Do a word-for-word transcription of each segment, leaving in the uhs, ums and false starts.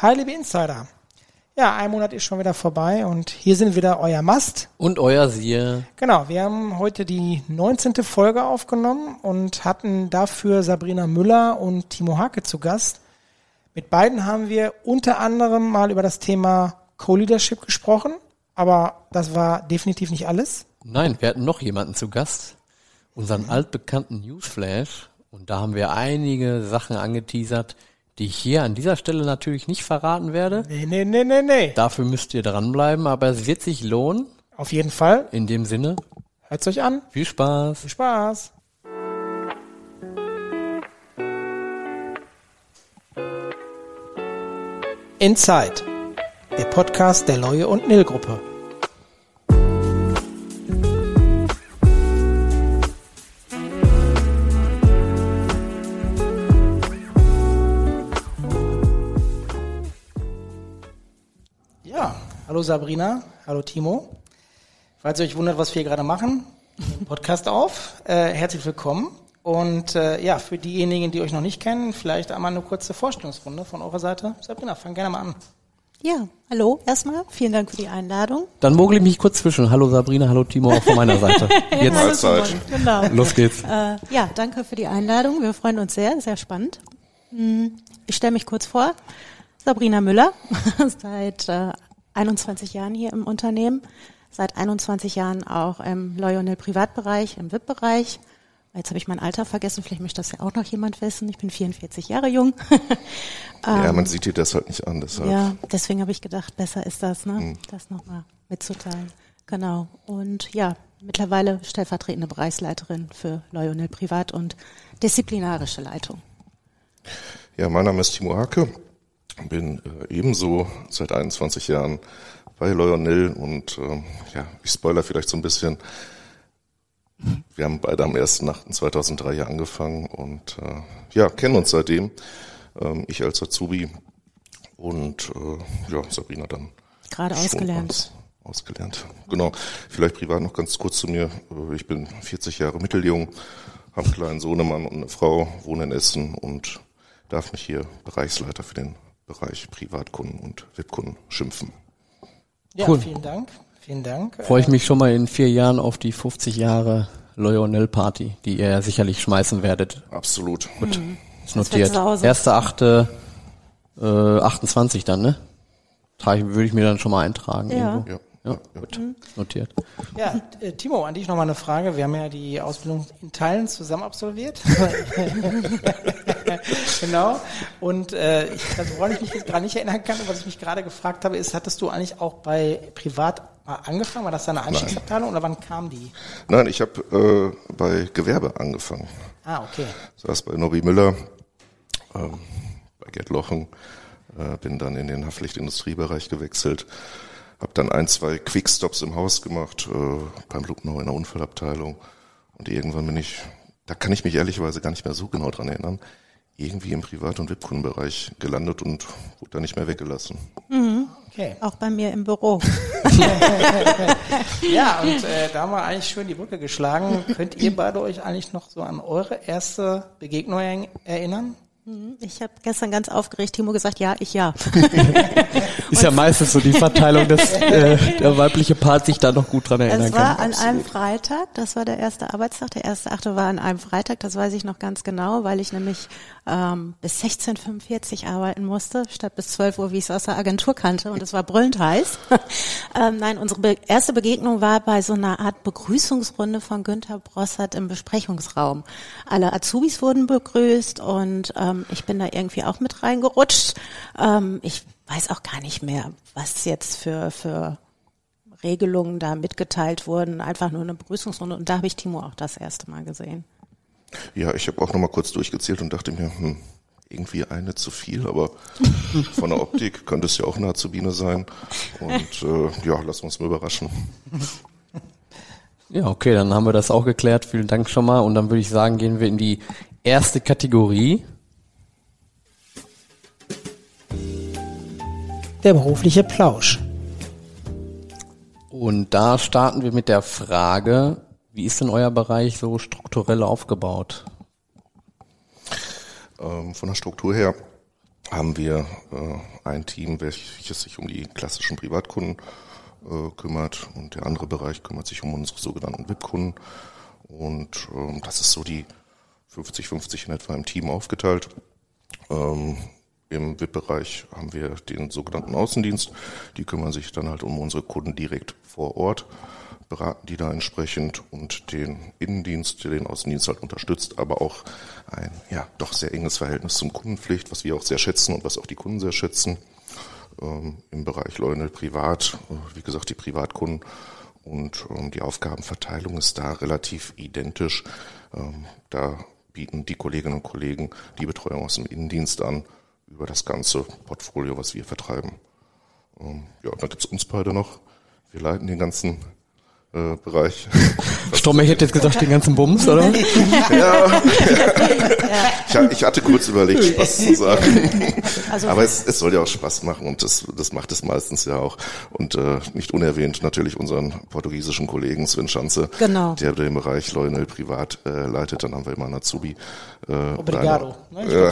Hi, liebe Insider. Ja, ein Monat ist schon wieder vorbei und hier sind wieder euer Mast. Und euer Siehe. Genau, wir haben heute die neunzehnte Folge aufgenommen und hatten dafür Sabrina Müller und Timo Hake zu Gast. Mit beiden haben wir unter anderem mal über das Thema Co-Leadership gesprochen, aber das war definitiv nicht alles. Nein, wir hatten noch jemanden zu Gast, unseren altbekannten Newsflash. Und da haben wir einige Sachen angeteasert, die ich hier an dieser Stelle natürlich nicht verraten werde. Nee, nee, nee, nee, nee. Dafür müsst ihr dranbleiben, aber es wird sich lohnen. Auf jeden Fall. In dem Sinne, hört's euch an. Viel Spaß. Viel Spaß. Inside, der Podcast der Loye und Nil Gruppe. Ja, hallo Sabrina, hallo Timo. Falls ihr euch wundert, was wir hier gerade machen, Podcast auf. Äh, herzlich willkommen. Und äh, ja, für diejenigen, die euch noch nicht kennen, vielleicht einmal eine kurze Vorstellungsrunde von eurer Seite. Sabrina, fang gerne mal an. Ja, hallo erstmal. Vielen Dank für die Einladung. Dann mogel ich mich kurz zwischen. Hallo Sabrina, hallo Timo, auch von meiner Seite. Jetzt Mahlzeit. Genau. Los geht's. Äh, ja, danke für die Einladung. Wir freuen uns sehr, sehr spannend. Ich stelle mich kurz vor. Sabrina Müller, seit äh, einundzwanzig Jahren hier im Unternehmen, seit einundzwanzig Jahren auch im Loye und Nil Privatbereich, im V I P-Bereich. Jetzt habe ich mein Alter vergessen, vielleicht möchte das ja auch noch jemand wissen. Ich bin vierundvierzig Jahre jung. Ja, man sieht dir das halt nicht an. Deshalb. Ja, deswegen habe ich gedacht, besser ist das, ne, mhm. das nochmal mitzuteilen. Genau. Und ja, mittlerweile stellvertretende Bereichsleiterin für Loye und Nil Privat und disziplinarische Leitung. Ja, mein Name ist Timo Hake. Bin äh, ebenso seit einundzwanzig Jahren bei Loye und Nil und äh, ja, ich spoiler vielleicht so ein bisschen. Wir haben beide am ersten achten zweitausenddrei hier angefangen und äh, ja, kennen uns seitdem. Ähm, ich als Azubi und äh, ja, Sabrina dann. Gerade ausgelernt. Ausgelernt, genau. Vielleicht privat noch ganz kurz zu mir. Ich bin vierzig Jahre mitteljung, habe einen kleinen Sohnemann und eine Frau, wohne in Essen und darf mich hier Bereichsleiter für den Bereich Privatkunden und V I P-Kunden schimpfen. Ja, cool. Vielen Dank. Vielen Dank. Freue ich mich schon mal in vier Jahren auf die fünfzig Jahre Loye und Nil Party, die ihr ja sicherlich schmeißen werdet. Absolut. Gut, mhm. ist notiert. erster achte äh, achtundzwanzig dann, ne? Trage, würde ich mir dann schon mal eintragen. Ja. Irgendwo. Ja. Ja, gut, mhm. notiert. Ja, äh, Timo, an dich nochmal eine Frage. Wir haben ja die Ausbildung in Teilen zusammen absolviert. Genau. Und äh, ich, also, woran ich mich jetzt gerade nicht erinnern kann, was ich mich gerade gefragt habe, ist, hattest du eigentlich auch bei Privat mal angefangen? War das deine Einstiegsabteilung oder wann kam die? Nein, ich habe äh, bei Gewerbe angefangen. Ah, okay. Saß bei Nobby Müller, ähm, bei Gerd Lochen, äh, bin dann in den Haftpflichtindustriebereich gewechselt. Hab dann ein, zwei Quickstops im Haus gemacht, äh, beim Lubnau in der Unfallabteilung. Und irgendwann bin ich, da kann ich mich ehrlicherweise gar nicht mehr so genau dran erinnern, irgendwie im Privat- und V I P-Kundenbereich gelandet und wurde da nicht mehr weggelassen. Mhm. Okay. Auch bei mir im Büro. Ja, und äh, da haben wir eigentlich schön die Brücke geschlagen. Könnt ihr beide euch eigentlich noch so an eure erste Begegnung erinnern? Ich habe gestern ganz aufgeregt Timo gesagt, ja, ich ja. Ist ja meistens so die Verteilung, dass äh, der weibliche Part sich da noch gut dran erinnern kann. Es war kann. an Absolut. einem Freitag, das war der erste Arbeitstag, der erste achte war an einem Freitag, das weiß ich noch ganz genau, weil ich nämlich ähm, bis sechzehn Uhr fünfundvierzig arbeiten musste, statt bis zwölf Uhr, wie ich es aus der Agentur kannte, und es war brüllend heiß. ähm, nein, unsere be- erste Begegnung war bei so einer Art Begrüßungsrunde von Günther Brossart im Besprechungsraum. Alle Azubis wurden begrüßt und ähm, ich bin da irgendwie auch mit reingerutscht. Ähm, ich weiß auch gar nicht mehr, was jetzt für für Regelungen da mitgeteilt wurden. Einfach nur eine Begrüßungsrunde. Und da habe ich Timo auch das erste Mal gesehen. Ja, ich habe auch nochmal kurz durchgezählt und dachte mir, hm, irgendwie eine zu viel, aber von der Optik könnte es ja auch eine Azubine sein. Und äh, ja, lassen wir uns mal überraschen. Ja, okay, dann haben wir das auch geklärt. Vielen Dank schon mal. Und dann würde ich sagen, gehen wir in die erste Kategorie. Der berufliche Plausch. Und da starten wir mit der Frage, wie ist denn euer Bereich so strukturell aufgebaut? Ähm, von der Struktur her haben wir äh, ein Team, welches sich um die klassischen Privatkunden äh, kümmert, und der andere Bereich kümmert sich um unsere sogenannten V I P-Kunden. Und ähm, das ist so die fünfzig fünfzig in etwa im Team aufgeteilt. Ähm, Im V I P-Bereich haben wir den sogenannten Außendienst. Die kümmern sich dann halt um unsere Kunden direkt vor Ort, beraten die da entsprechend, und den Innendienst, der den Außendienst halt unterstützt, aber auch ein ja doch sehr enges Verhältnis zum Kundenpflicht, was wir auch sehr schätzen und was auch die Kunden sehr schätzen. Ähm, Im Bereich Loyal Privat, wie gesagt, die Privatkunden, und ähm, die Aufgabenverteilung ist da relativ identisch. Ähm, da bieten die Kolleginnen und Kollegen die Betreuung aus dem Innendienst an, über das ganze Portfolio, was wir vertreiben. Ähm, ja, dann gibt's uns beide noch. Wir leiten den ganzen äh, Bereich. Stromme, ich hätte jetzt gesagt, den ganzen Bums, oder? Ja, ich, ich hatte kurz überlegt, Spaß zu sagen. Also Aber es, es soll ja auch Spaß machen, und das, das macht es meistens ja auch. Und äh, nicht unerwähnt natürlich unseren portugiesischen Kollegen Sven Schanze, Genau. der den Bereich Loyal Privat äh, leitet. Dann haben wir immer einen Azubi. Äh, Obrigado. Äh,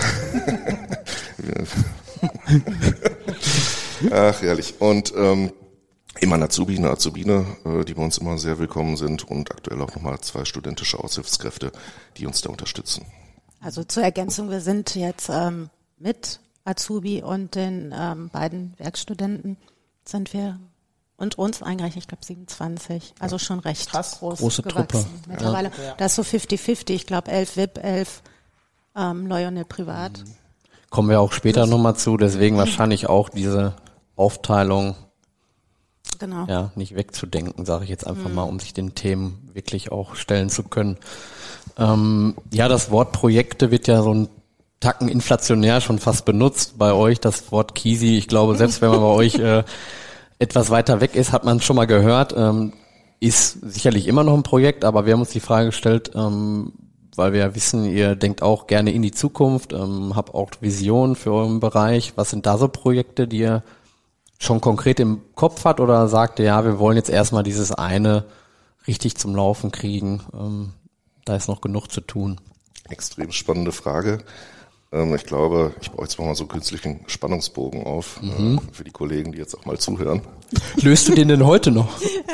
Ach, herrlich. Und ähm, immer ein Azubi, eine Azubine, äh, die bei uns immer sehr willkommen sind, und aktuell auch nochmal zwei studentische Aushilfskräfte, die uns da unterstützen. Also zur Ergänzung, wir sind jetzt ähm, mit Azubi und den ähm, beiden Werkstudenten sind wir und uns eingerechnet, ich glaube siebenundzwanzig, also schon recht Krass. groß Große gewachsen Truppe. mittlerweile. Ja. Das ist so fifty fifty, ich glaube elf V I P, elf ähm, Loyal Privat. Kommen wir auch später nochmal zu, deswegen wahrscheinlich auch diese Aufteilung Genau. ja nicht wegzudenken, sage ich jetzt einfach mal, um sich den Themen wirklich auch stellen zu können. Ähm, ja, das Wort Projekte wird ja so ein Tacken inflationär schon fast benutzt bei euch, das Wort Kisi. Ich glaube, selbst wenn man bei euch äh, etwas weiter weg ist, hat man es schon mal gehört. Ähm, ist sicherlich immer noch ein Projekt, aber wir haben uns die Frage gestellt, ähm, weil wir ja wissen, ihr denkt auch gerne in die Zukunft, ähm, habt auch Visionen für euren Bereich. Was sind da so Projekte, die ihr schon konkret im Kopf habt, oder sagt ihr, ja, wir wollen jetzt erstmal dieses eine richtig zum Laufen kriegen? Ähm, da ist noch genug zu tun. Extrem spannende Frage. Ähm, ich glaube, ich baue jetzt mal so einen künstlichen Spannungsbogen auf, mhm. äh, für die Kollegen, die jetzt auch mal zuhören. Löst du den denn heute noch?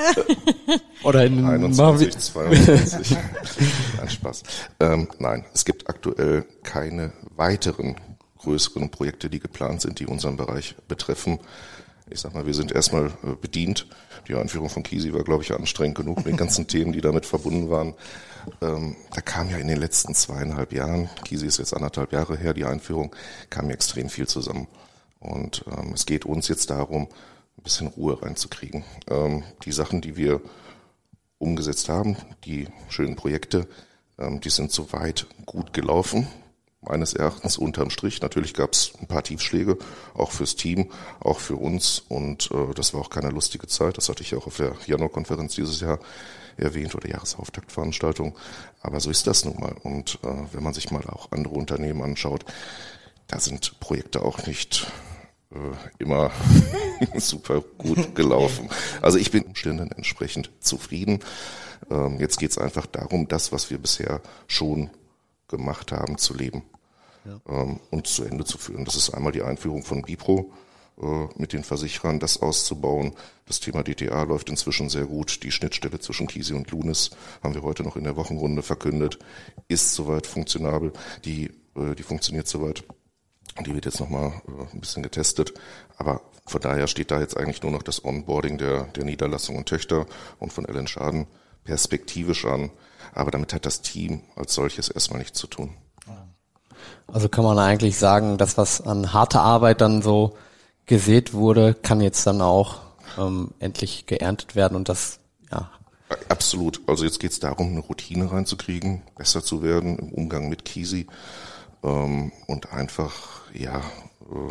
Oder in einundzwanzig, zweiundzwanzig. Nein, Spaß. Ähm, nein, es gibt aktuell keine weiteren größeren Projekte, die geplant sind, die unseren Bereich betreffen. Ich sag mal, wir sind erstmal äh, bedient. Die Einführung von Kisi war, glaube ich, anstrengend genug mit den ganzen Themen, die damit verbunden waren. Ähm, da kam ja in den letzten zweieinhalb Jahren, Kisi ist jetzt anderthalb Jahre her, die Einführung, kam ja extrem viel zusammen. Und ähm, es geht uns jetzt darum, ein bisschen Ruhe reinzukriegen. Ähm, die Sachen, die wir umgesetzt haben, die schönen Projekte, ähm, die sind soweit gut gelaufen. Meines Erachtens unterm Strich. Natürlich gab es ein paar Tiefschläge, auch fürs Team, auch für uns. Und äh, das war auch keine lustige Zeit. Das hatte ich ja auch auf der Januarkonferenz dieses Jahr erwähnt, oder Jahresauftaktveranstaltung. Aber so ist das nun mal. Und äh, wenn man sich mal auch andere Unternehmen anschaut, da sind Projekte auch nicht äh, immer super gut gelaufen. Also ich bin Umständen entsprechend zufrieden. Ähm, jetzt geht es einfach darum, das, was wir bisher schon gemacht haben, zu leben, ja. ähm, und zu Ende zu führen. Das ist einmal die Einführung von Bipro äh, mit den Versicherern, das auszubauen. Das Thema D T A läuft inzwischen sehr gut. Die Schnittstelle zwischen Kisi und Lunis haben wir heute noch in der Wochenrunde verkündet, ist soweit funktionabel. Die, äh, die funktioniert soweit. Die wird jetzt nochmal äh, ein bisschen getestet. Aber von daher steht da jetzt eigentlich nur noch das Onboarding der, der Niederlassung und Töchter und von Ellen Schaden perspektivisch an. Aber damit hat das Team als solches erstmal nichts zu tun. Also kann man eigentlich sagen, das, was an harter Arbeit dann so gesät wurde, kann jetzt dann auch ähm, endlich geerntet werden, und das, ja. Absolut. Also jetzt geht es darum, eine Routine reinzukriegen, besser zu werden im Umgang mit Kisi, ähm, und einfach, ja, äh,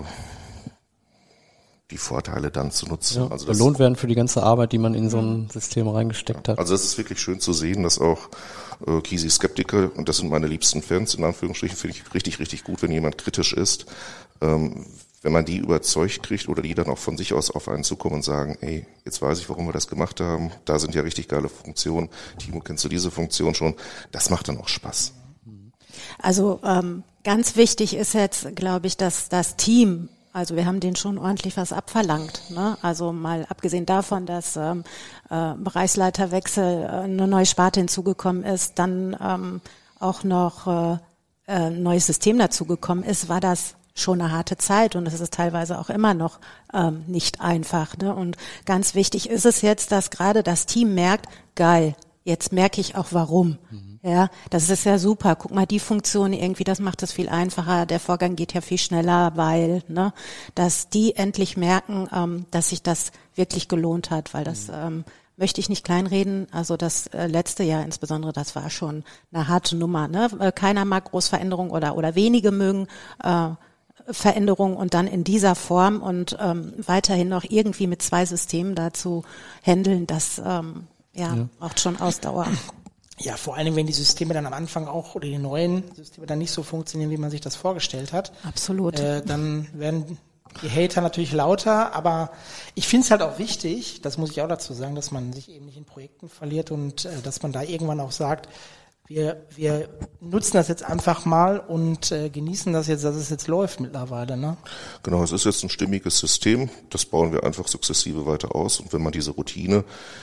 die Vorteile dann zu nutzen. Ja, also das, belohnt werden für die ganze Arbeit, die man in so ein System reingesteckt hat. Also es ist wirklich schön zu sehen, dass auch äh, Kisi-Skeptiker, und das sind meine liebsten Fans, in Anführungsstrichen, finde ich richtig, richtig gut, wenn jemand kritisch ist, ähm, wenn man die überzeugt kriegt oder die dann auch von sich aus auf einen zukommen und sagen, ey, jetzt weiß ich, warum wir das gemacht haben, da sind ja richtig geile Funktionen, Timo, kennst du diese Funktion schon? Das macht dann auch Spaß. Also ähm, ganz wichtig ist jetzt, glaube ich, dass das Team, also wir haben denen schon ordentlich was abverlangt, ne? Also mal abgesehen davon, dass ähm, äh, Bereichsleiterwechsel, äh, eine neue Sparte hinzugekommen ist, dann ähm, auch noch äh, ein neues System dazugekommen ist, war das schon eine harte Zeit und es ist teilweise auch immer noch ähm, nicht einfach, ne? Und ganz wichtig ist es jetzt, dass gerade das Team merkt, geil, jetzt merke ich auch warum. Mhm. Ja, das ist ja super. Guck mal, die Funktion irgendwie, das macht es viel einfacher. Der Vorgang geht ja viel schneller, weil, ne, dass die endlich merken, ähm, dass sich das wirklich gelohnt hat, weil das ähm, möchte ich nicht kleinreden. Also das äh, letzte Jahr insbesondere, das war schon eine harte Nummer. Ne? Äh, keiner mag Großveränderungen oder oder wenige mögen äh, Veränderungen und dann in dieser Form und ähm, weiterhin noch irgendwie mit zwei Systemen dazu handeln, das ähm, ja, ja braucht schon Ausdauer. Ja, vor allen Dingen, wenn die Systeme dann am Anfang auch oder die neuen Systeme dann nicht so funktionieren, wie man sich das vorgestellt hat. Absolut. Äh, dann werden die Hater natürlich lauter, aber ich finde es halt auch wichtig, das muss ich auch dazu sagen, dass man sich eben nicht in Projekten verliert und äh, dass man da irgendwann auch sagt, wir wir nutzen das jetzt einfach mal und äh, genießen das jetzt, dass es jetzt läuft mittlerweile, ne? Genau, es ist jetzt ein stimmiges System, das bauen wir einfach sukzessive weiter aus und wenn man diese Routine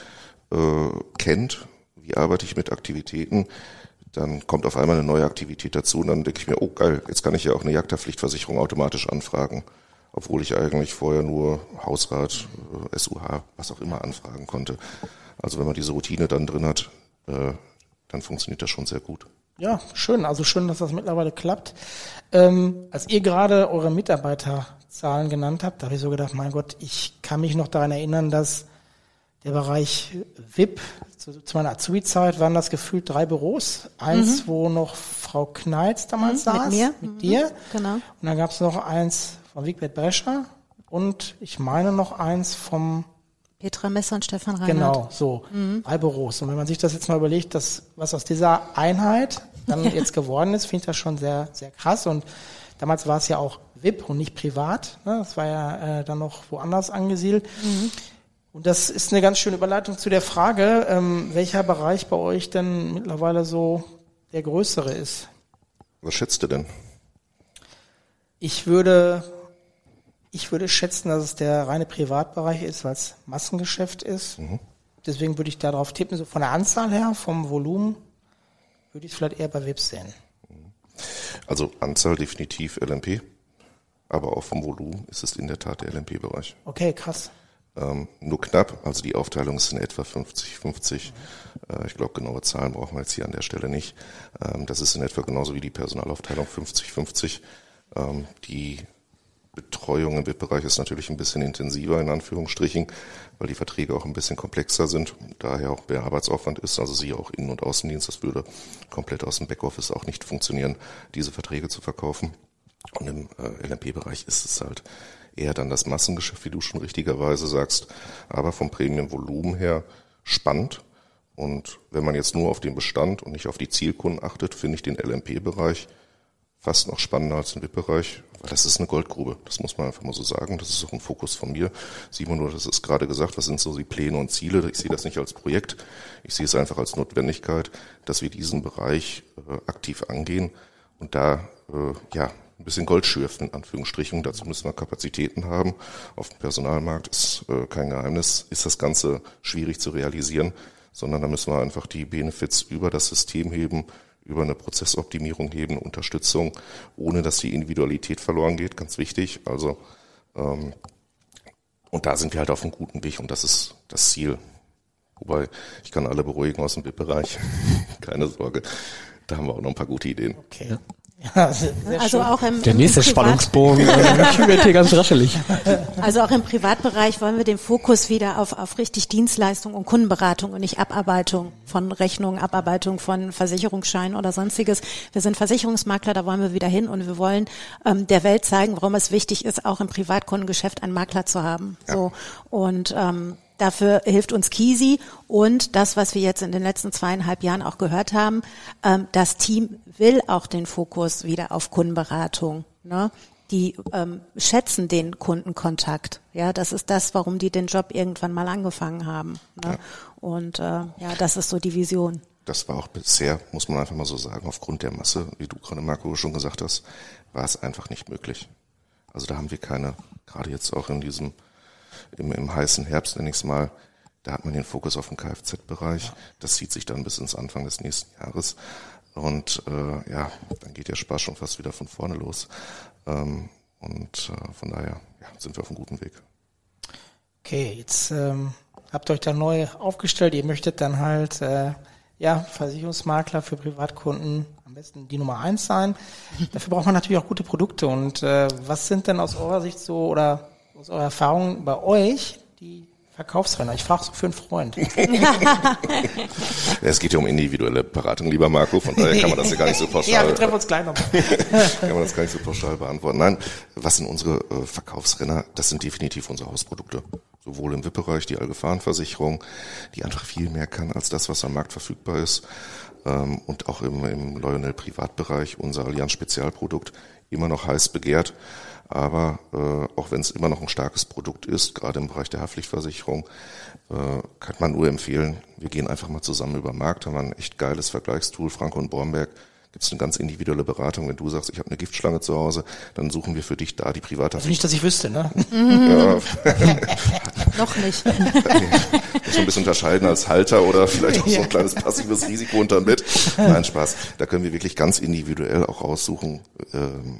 äh, kennt, wie arbeite ich mit Aktivitäten, dann kommt auf einmal eine neue Aktivität dazu und dann denke ich mir, oh geil, jetzt kann ich ja auch eine Jagdhaftpflichtversicherung automatisch anfragen, obwohl ich eigentlich vorher nur Hausrat, S U H, was auch immer anfragen konnte. Also wenn man diese Routine dann drin hat, äh, dann funktioniert das schon sehr gut. Ja, schön, also schön, dass das mittlerweile klappt. Ähm, als ihr gerade eure Mitarbeiterzahlen genannt habt, da habe ich so gedacht, mein Gott, ich kann mich noch daran erinnern, dass der Bereich V I P, zu, zu meiner Azubi-Zeit waren das gefühlt drei Büros. Eins, mhm. wo noch Frau Kneitz damals mhm, saß. Mit mir. Mit mhm, dir. Genau. Und dann gab es noch eins von Wigbert Brescher und ich meine noch eins vom Petra Messer und Stefan Reinhardt. Genau, so. Mhm. Drei Büros. Und wenn man sich das jetzt mal überlegt, dass, was aus dieser Einheit dann ja. jetzt geworden ist, finde ich das schon sehr, sehr krass. Und damals war es ja auch V I P und nicht privat. Ne? Das war ja äh, dann noch woanders angesiedelt. Mhm. Und das ist eine ganz schöne Überleitung zu der Frage, ähm, welcher Bereich bei euch denn mittlerweile so der größere ist. Was schätzt du denn? Ich würde, ich würde schätzen, dass es der reine Privatbereich ist, weil es Massengeschäft ist. Mhm. Deswegen würde ich darauf tippen, so von der Anzahl her, vom Volumen, würde ich es vielleicht eher bei V I Ps sehen. Also Anzahl definitiv L M P, aber auch vom Volumen ist es in der Tat der L M P-Bereich. Okay, krass. Ähm, nur knapp, also die Aufteilung ist in etwa fünfzig fünfzig. Mhm. Äh, ich glaube, genaue Zahlen brauchen wir jetzt hier an der Stelle nicht. Ähm, das ist in etwa genauso wie die Personalaufteilung fünfzig fünfzig. Ähm, die Betreuung im V I P-Bereich ist natürlich ein bisschen intensiver, in Anführungsstrichen, weil die Verträge auch ein bisschen komplexer sind, daher auch mehr Arbeitsaufwand ist, also sie auch Innen- und Außendienst, das würde komplett aus dem Backoffice auch nicht funktionieren, diese Verträge zu verkaufen. Und im äh, L M P-Bereich ist es halt eher dann das Massengeschäft, wie du schon richtigerweise sagst, aber vom Prämienvolumen her spannend. Und wenn man jetzt nur auf den Bestand und nicht auf die Zielkunden achtet, finde ich den L M P-Bereich fast noch spannender als den V I P-Bereich, weil das ist eine Goldgrube. Das muss man einfach mal so sagen. Das ist auch ein Fokus von mir. Simon, du hast es gerade gesagt, was sind so die Pläne und Ziele? Ich sehe das nicht als Projekt. Ich sehe es einfach als Notwendigkeit, dass wir diesen Bereich äh, aktiv angehen und da äh, ja ein bisschen Gold schürfen, in Anführungsstrichen. Dazu müssen wir Kapazitäten haben. Auf dem Personalmarkt ist äh, kein Geheimnis, ist das Ganze schwierig zu realisieren, sondern da müssen wir einfach die Benefits über das System heben, über eine Prozessoptimierung heben, Unterstützung, ohne dass die Individualität verloren geht, ganz wichtig. Also ähm, und da sind wir halt auf einem guten Weg und das ist das Ziel. Wobei, ich kann alle beruhigen aus dem V I P-Bereich, keine Sorge, da haben wir auch noch ein paar gute Ideen. Okay. Ja. Ja, sehr, sehr also auch im, der im nächste Privat- Spannungsbogen wird hier ganz raschelig. Also auch im Privatbereich wollen wir den Fokus wieder auf, auf richtig Dienstleistung und Kundenberatung und nicht Abarbeitung von Rechnungen, Abarbeitung von Versicherungsscheinen oder sonstiges. Wir sind Versicherungsmakler, da wollen wir wieder hin und wir wollen ähm, der Welt zeigen, warum es wichtig ist, auch im Privatkundengeschäft einen Makler zu haben. Ja. So und ähm, dafür hilft uns Kisi und das, was wir jetzt in den letzten zweieinhalb Jahren auch gehört haben, ähm, das Team will auch den Fokus wieder auf Kundenberatung. Ne? Die ähm, schätzen den Kundenkontakt. Ja, das ist das, warum die den Job irgendwann mal angefangen haben. Ne? Ja. Und äh, ja, das ist so die Vision. das war auch bisher, muss man einfach mal so sagen, aufgrund der Masse, wie du gerade, Marco, schon gesagt hast, war es einfach nicht möglich. Also da haben wir keine, gerade jetzt auch in diesem, im, im heißen Herbst, nenne ich es mal, da hat man den Fokus auf den Kfz-Bereich. Das zieht sich dann bis ins Anfang des nächsten Jahres. Und äh, ja, dann geht der Spaß schon fast wieder von vorne los. Ähm, und äh, von daher ja, sind wir auf einem guten Weg. Okay, jetzt ähm, habt ihr euch da neu aufgestellt. Ihr möchtet dann halt äh, ja Versicherungsmakler für Privatkunden am besten die Nummer eins sein. Dafür braucht man natürlich auch gute Produkte. Und äh, was sind denn aus eurer Sicht so oder aus eurer Erfahrung bei euch die Verkaufsrenner? Ich frage so für einen Freund. Ja, es geht ja um individuelle Beratung, lieber Marco, von daher kann man das ja gar nicht so pauschal. Ja, wir treffen uns gleich nochmal. Kann man das gar nicht so pauschal beantworten. Nein, was sind unsere äh, Verkaufsrenner? Das sind definitiv unsere Hausprodukte. Sowohl im V I P-Bereich die Allgefahrenversicherung, die einfach viel mehr kann als das, was am Markt verfügbar ist. Ähm, und auch im, im Lionel-Privatbereich unser Allianz-Spezialprodukt immer noch heiß begehrt. Aber äh, auch wenn es immer noch ein starkes Produkt ist, gerade im Bereich der Haftpflichtversicherung, äh, kann man nur empfehlen, wir gehen einfach mal zusammen über den Markt, haben ein echt geiles Vergleichstool, Franke und Bornberg, gibt es eine ganz individuelle Beratung. Wenn du sagst, ich habe eine Giftschlange zu Hause, dann suchen wir für dich da die private Also nicht, dass ich wüsste, ne? Ja. Noch nicht. Nee, muss ein bisschen unterscheiden als Halter oder vielleicht auch so ein kleines passives Risiko unterm Bett. Nein, Spaß. Da können wir wirklich ganz individuell auch raussuchen ähm,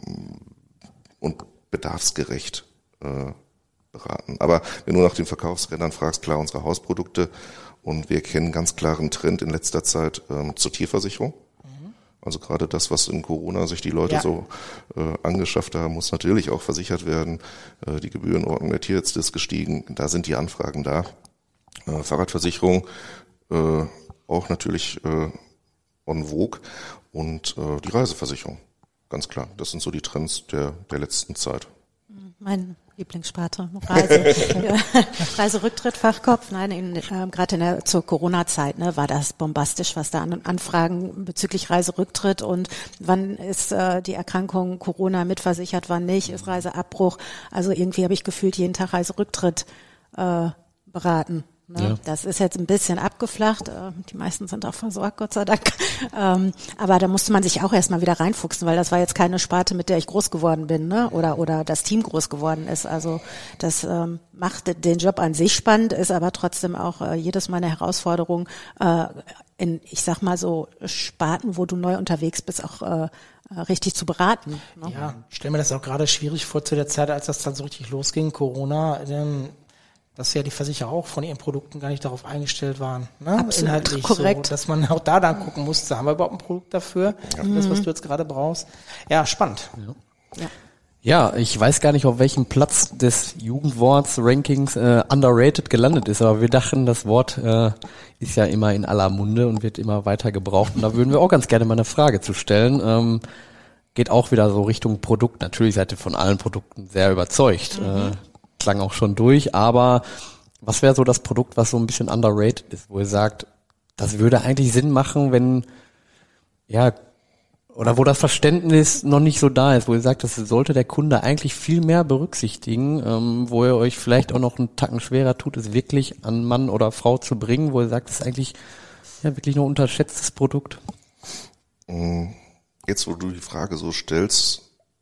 und bedarfsgerecht äh, beraten. Aber wenn du nach den Verkaufsrändern fragst, klar, unsere Hausprodukte, und wir kennen ganz klaren Trend in letzter Zeit ähm, zur Tierversicherung. Mhm. Also gerade das, was in Corona sich die Leute ja. so äh, angeschafft haben, muss natürlich auch versichert werden. Äh, die Gebührenordnung der Tierärzte ist gestiegen, da sind die Anfragen da. Äh, Fahrradversicherung äh, auch natürlich äh, en vogue und äh, die Reiseversicherung. Ganz klar, das sind so die Trends der, der letzten Zeit. Mein Lieblingssparte, Reise, Reiserücktritt, Fachkopf. Nein, in, äh, gerade in der zur Corona-Zeit ne, war das bombastisch, was da an Anfragen bezüglich Reiserücktritt und wann ist äh, die Erkrankung Corona mitversichert, wann nicht, ist Reiseabbruch. Also irgendwie habe ich gefühlt jeden Tag Reiserücktritt äh, beraten. Ne? Ja. Das ist jetzt ein bisschen abgeflacht. Die meisten sind auch versorgt, Gott sei Dank. Aber da musste man sich auch erstmal wieder reinfuchsen, weil das war jetzt keine Sparte, mit der ich groß geworden bin, ne? Oder oder das Team groß geworden ist. Also das ähm, macht den Job an sich spannend, ist aber trotzdem auch äh, jedes Mal eine Herausforderung, äh, in, ich sag mal so, Sparten, wo du neu unterwegs bist, auch äh, richtig zu beraten. Ne? Ja, ich stelle mir das auch gerade schwierig vor zu der Zeit, als das dann so richtig losging, Corona, denn dass ja die Versicherer auch von ihren Produkten gar nicht darauf eingestellt waren. Ne? Absolut, inhaltlich korrekt. So, dass man auch da dann gucken musste, haben wir überhaupt ein Produkt dafür? Ja. Das, was du jetzt gerade brauchst. Ja, spannend. Ja. Ja. Ja, ich weiß gar nicht, auf welchem Platz des Jugendworts-Rankings äh, underrated gelandet ist, aber wir dachten, das Wort äh, ist ja immer in aller Munde und wird immer weiter gebraucht. Und da würden wir auch ganz gerne mal eine Frage zu stellen. Ähm, geht auch wieder so Richtung Produkt. Natürlich seid ihr von allen Produkten sehr überzeugt. Mhm. Äh, klang auch schon durch, aber was wäre so das Produkt, was so ein bisschen underrated ist, wo ihr sagt, das würde eigentlich Sinn machen, wenn, ja, oder wo das Verständnis noch nicht so da ist, wo ihr sagt, das sollte der Kunde eigentlich viel mehr berücksichtigen, ähm, wo ihr euch vielleicht auch noch einen Tacken schwerer tut, es wirklich an Mann oder Frau zu bringen, wo ihr sagt, das ist eigentlich ja wirklich noch ein unterschätztes Produkt? Jetzt, wo du die Frage so stellst,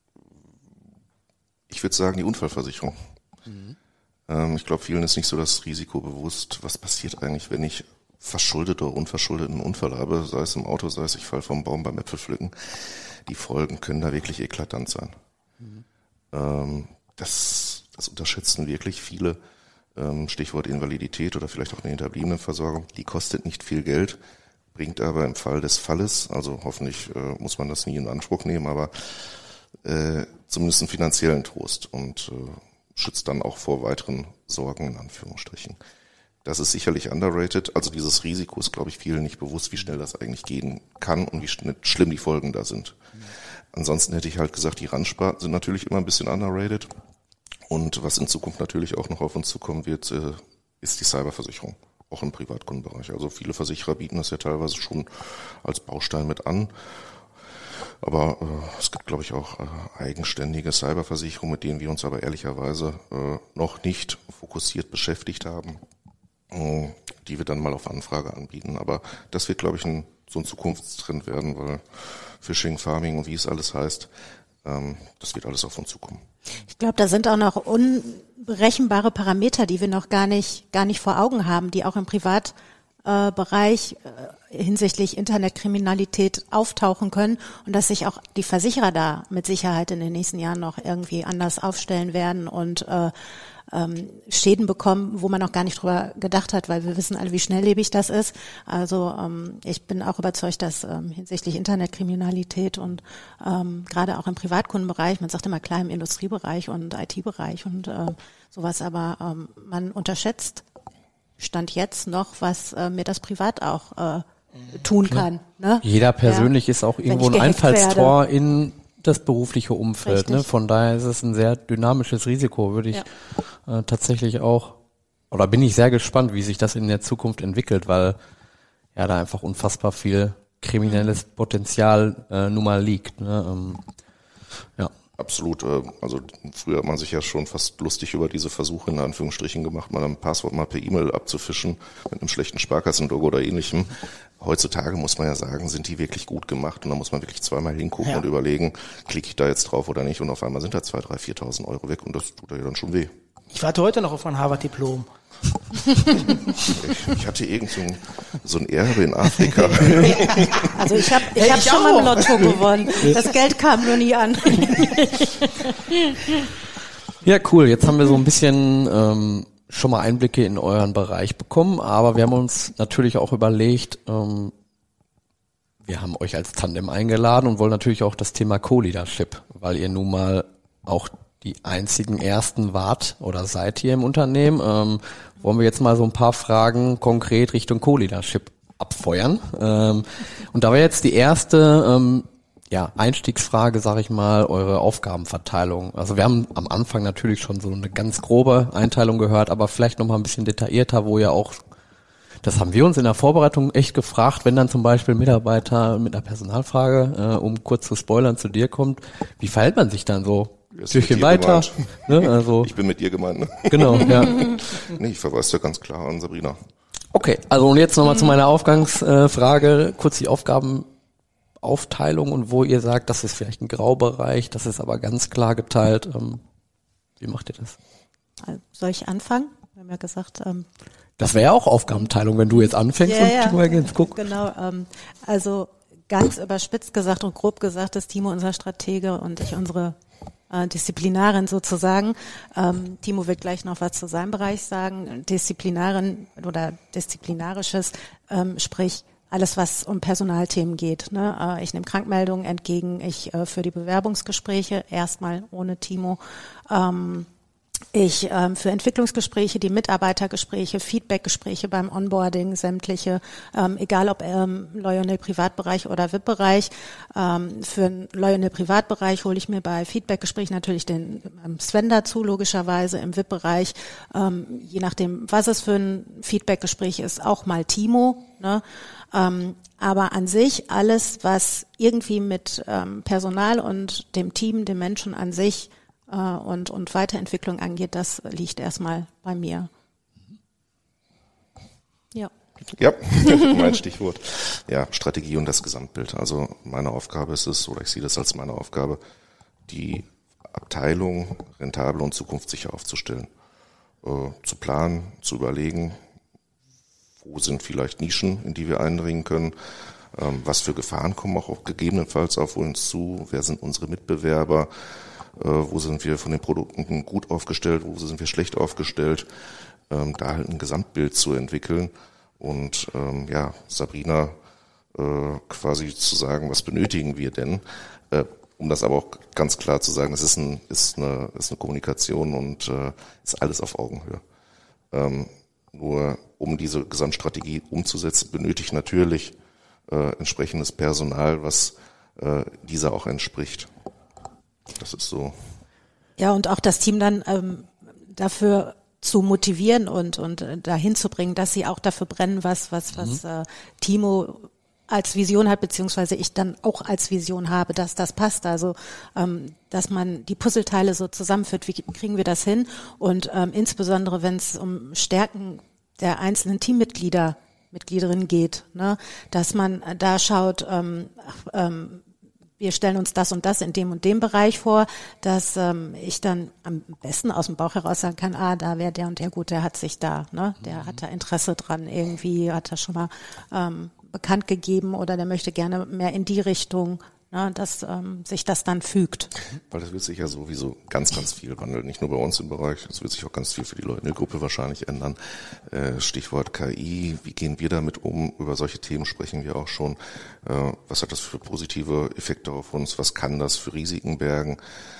ich würde sagen, die Unfallversicherung. Mhm. Ähm, ich glaube, vielen ist nicht so das Risiko bewusst, was passiert eigentlich, wenn ich verschuldet oder unverschuldeten Unfall habe, sei es im Auto, sei es ich falle vom Baum beim Äpfelpflücken. Die Folgen können da wirklich eklatant sein. Mhm. Ähm, das, das unterschätzen wirklich viele. Ähm, Stichwort Invalidität oder vielleicht auch eine Hinterbliebenenversorgung. Die kostet nicht viel Geld, bringt aber im Fall des Falles, also hoffentlich äh, muss man das nie in Anspruch nehmen, aber äh, zumindest einen finanziellen Trost und äh, schützt dann auch vor weiteren Sorgen, in Anführungsstrichen. Das ist sicherlich underrated. Also dieses Risiko ist, glaube ich, vielen nicht bewusst, wie schnell das eigentlich gehen kann und wie schlimm die Folgen da sind. Mhm. Ansonsten hätte ich halt gesagt, die Randsparten sind natürlich immer ein bisschen underrated. Und was in Zukunft natürlich auch noch auf uns zukommen wird, ist die Cyberversicherung, auch im Privatkundenbereich. Also viele Versicherer bieten das ja teilweise schon als Baustein mit an. Aber äh, es gibt, glaube ich, auch äh, eigenständige Cyberversicherungen, mit denen wir uns aber ehrlicherweise äh, noch nicht fokussiert beschäftigt haben. Äh, die wir dann mal auf Anfrage anbieten. Aber das wird, glaube ich, ein, so ein Zukunftstrend werden, weil Phishing, Farming und wie es alles heißt, ähm, das wird alles auf uns zukommen. Ich glaube, da sind auch noch unberechenbare Parameter, die wir noch gar nicht, gar nicht vor Augen haben, die auch im Privatbereich äh, hinsichtlich Internetkriminalität auftauchen können und dass sich auch die Versicherer da mit Sicherheit in den nächsten Jahren noch irgendwie anders aufstellen werden und äh, ähm, Schäden bekommen, wo man noch gar nicht drüber gedacht hat, weil wir wissen alle, wie schnelllebig das ist. Also ähm, ich bin auch überzeugt, dass ähm, hinsichtlich Internetkriminalität und ähm, gerade auch im Privatkundenbereich, man sagt immer klar im Industriebereich und I T-Bereich und äh, sowas, aber ähm, man unterschätzt Stand jetzt noch, was äh, mir das privat auch äh, tun kann. Ne? Jeder persönlich ja. ist auch irgendwo ein Einfallstor werde. in das berufliche Umfeld. Richtig. Ne? Von daher ist es ein sehr dynamisches Risiko, würde ich ja. äh, tatsächlich auch, oder bin ich sehr gespannt, wie sich das in der Zukunft entwickelt, weil ja da einfach unfassbar viel kriminelles Potenzial äh, nun mal liegt. Ne? Ähm, ja. Absolut. Also früher hat man sich ja schon fast lustig über diese Versuche in Anführungsstrichen gemacht, mal ein Passwort mal per E-Mail abzufischen mit einem schlechten Sparkassenlogo oder ähnlichem. Heutzutage muss man ja sagen, sind die wirklich gut gemacht und da muss man wirklich zweimal hingucken ja. und überlegen, klicke ich da jetzt drauf oder nicht und auf einmal sind da zwei, drei, viertausend Euro weg und das tut ja dann schon weh. Ich warte heute noch auf ein Harvard-Diplom. Ich, ich hatte irgend so ein, so ein Erbe in Afrika. Also ich habe ich hey, hab ich schon auch. mal im Lotto gewonnen. Das Geld kam nur nie an. Ja, cool. Jetzt haben wir so ein bisschen ähm, schon mal Einblicke in euren Bereich bekommen, aber wir haben uns natürlich auch überlegt, ähm, wir haben euch als Tandem eingeladen und wollen natürlich auch das Thema Co-Leadership, weil ihr nun mal auch die einzigen ersten wart oder seid hier im Unternehmen, ähm, wollen wir jetzt mal so ein paar Fragen konkret Richtung Co-Leadership abfeuern. Ähm, und da war jetzt die erste ähm, ja, Einstiegsfrage, sage ich mal, eure Aufgabenverteilung. Also wir haben am Anfang natürlich schon so eine ganz grobe Einteilung gehört, aber vielleicht noch mal ein bisschen detaillierter, wo ihr auch, das haben wir uns in der Vorbereitung echt gefragt, wenn dann zum Beispiel ein Mitarbeiter mit einer Personalfrage, äh, um kurz zu spoilern, zu dir kommt, wie verhält man sich dann so? Türchen weiter. Ne, also ich bin mit dir gemeint. Ne? Genau, ja. Nee, ich verweise ja ganz klar an Sabrina. Okay, also und jetzt nochmal zu meiner Aufgangsfrage, kurz die Aufgabenaufteilung und wo ihr sagt, das ist vielleicht ein Graubereich, das ist aber ganz klar geteilt. Ähm, wie macht ihr das? Soll ich anfangen? Wir haben ja gesagt, ähm, das wäre ja auch Aufgabenteilung, wenn du jetzt anfängst ja, und ja. Timo jetzt guck. Genau, ähm, also ganz überspitzt gesagt und grob gesagt ist Timo unser Stratege und ich unsere äh, Disziplinarin sozusagen. Ähm, Timo wird gleich noch was zu seinem Bereich sagen. Disziplinarin oder Disziplinarisches, ähm, sprich alles, was um Personalthemen geht. Ne? Äh, ich nehme Krankmeldungen entgegen, ich äh, für die Bewerbungsgespräche erstmal ohne Timo. Ähm, Ich ähm, für Entwicklungsgespräche, die Mitarbeitergespräche, Feedbackgespräche beim Onboarding, sämtliche, ähm, egal ob ähm, Loyal Privatbereich oder V I P-Bereich. Ähm, für den Loyal Privatbereich hole ich mir bei Feedbackgesprächen natürlich den ähm, Sven dazu, logischerweise im V I P-Bereich. Ähm, je nachdem, was es für ein Feedbackgespräch ist, auch mal Timo. Ne? Ähm, aber an sich alles, was irgendwie mit ähm, Personal und dem Team, dem Menschen an sich und, und Weiterentwicklung angeht, das liegt erstmal bei mir. Ja. Ja, mein Stichwort. Ja, Strategie und das Gesamtbild. Also meine Aufgabe ist es, oder ich sehe das als meine Aufgabe, die Abteilung rentabel und zukunftssicher aufzustellen. Äh, zu planen, zu überlegen, wo sind vielleicht Nischen, in die wir eindringen können, ähm, was für Gefahren kommen auch, auch gegebenenfalls auf uns zu, wer sind unsere Mitbewerber, wo sind wir von den Produkten gut aufgestellt, wo sind wir schlecht aufgestellt, ähm, da halt ein Gesamtbild zu entwickeln und ähm, ja, Sabrina äh, quasi zu sagen, was benötigen wir denn, äh, um das aber auch ganz klar zu sagen, es ist, ein, ist, eine, ist eine Kommunikation und äh, ist alles auf Augenhöhe. Ähm, nur um diese Gesamtstrategie umzusetzen, benötigt natürlich äh, entsprechendes Personal, was äh, dieser auch entspricht. Das ist so. Ja, und auch das Team dann ähm, dafür zu motivieren und und äh, dahin zu bringen, dass sie auch dafür brennen, was was was äh, Timo als Vision hat, beziehungsweise ich dann auch als Vision habe, dass das passt. Also ähm, dass man die Puzzleteile so zusammenführt, wie kriegen wir das hin? Und ähm, insbesondere, wenn es um Stärken der einzelnen Teammitglieder, Mitgliederin geht, ne? Dass man da schaut, ähm, ähm, wir stellen uns das und das in dem und dem Bereich vor, dass ähm, ich dann am besten aus dem Bauch heraus sagen kann, ah, da wäre der und der gut, der hat sich da, ne, der hat da Interesse dran, irgendwie hat er schon mal ähm, bekannt gegeben oder der möchte gerne mehr in die Richtung, ne, dass ähm, sich das dann fügt. Weil das wird sich ja sowieso ganz, ganz viel wandeln, nicht nur bei uns im Bereich, es wird sich auch ganz viel für die Leute in der Gruppe wahrscheinlich ändern. Äh, Stichwort K I, wie gehen wir damit um? Über solche Themen sprechen wir auch schon. Äh, was hat das für positive Effekte auf uns? Was kann das für Risiken bergen?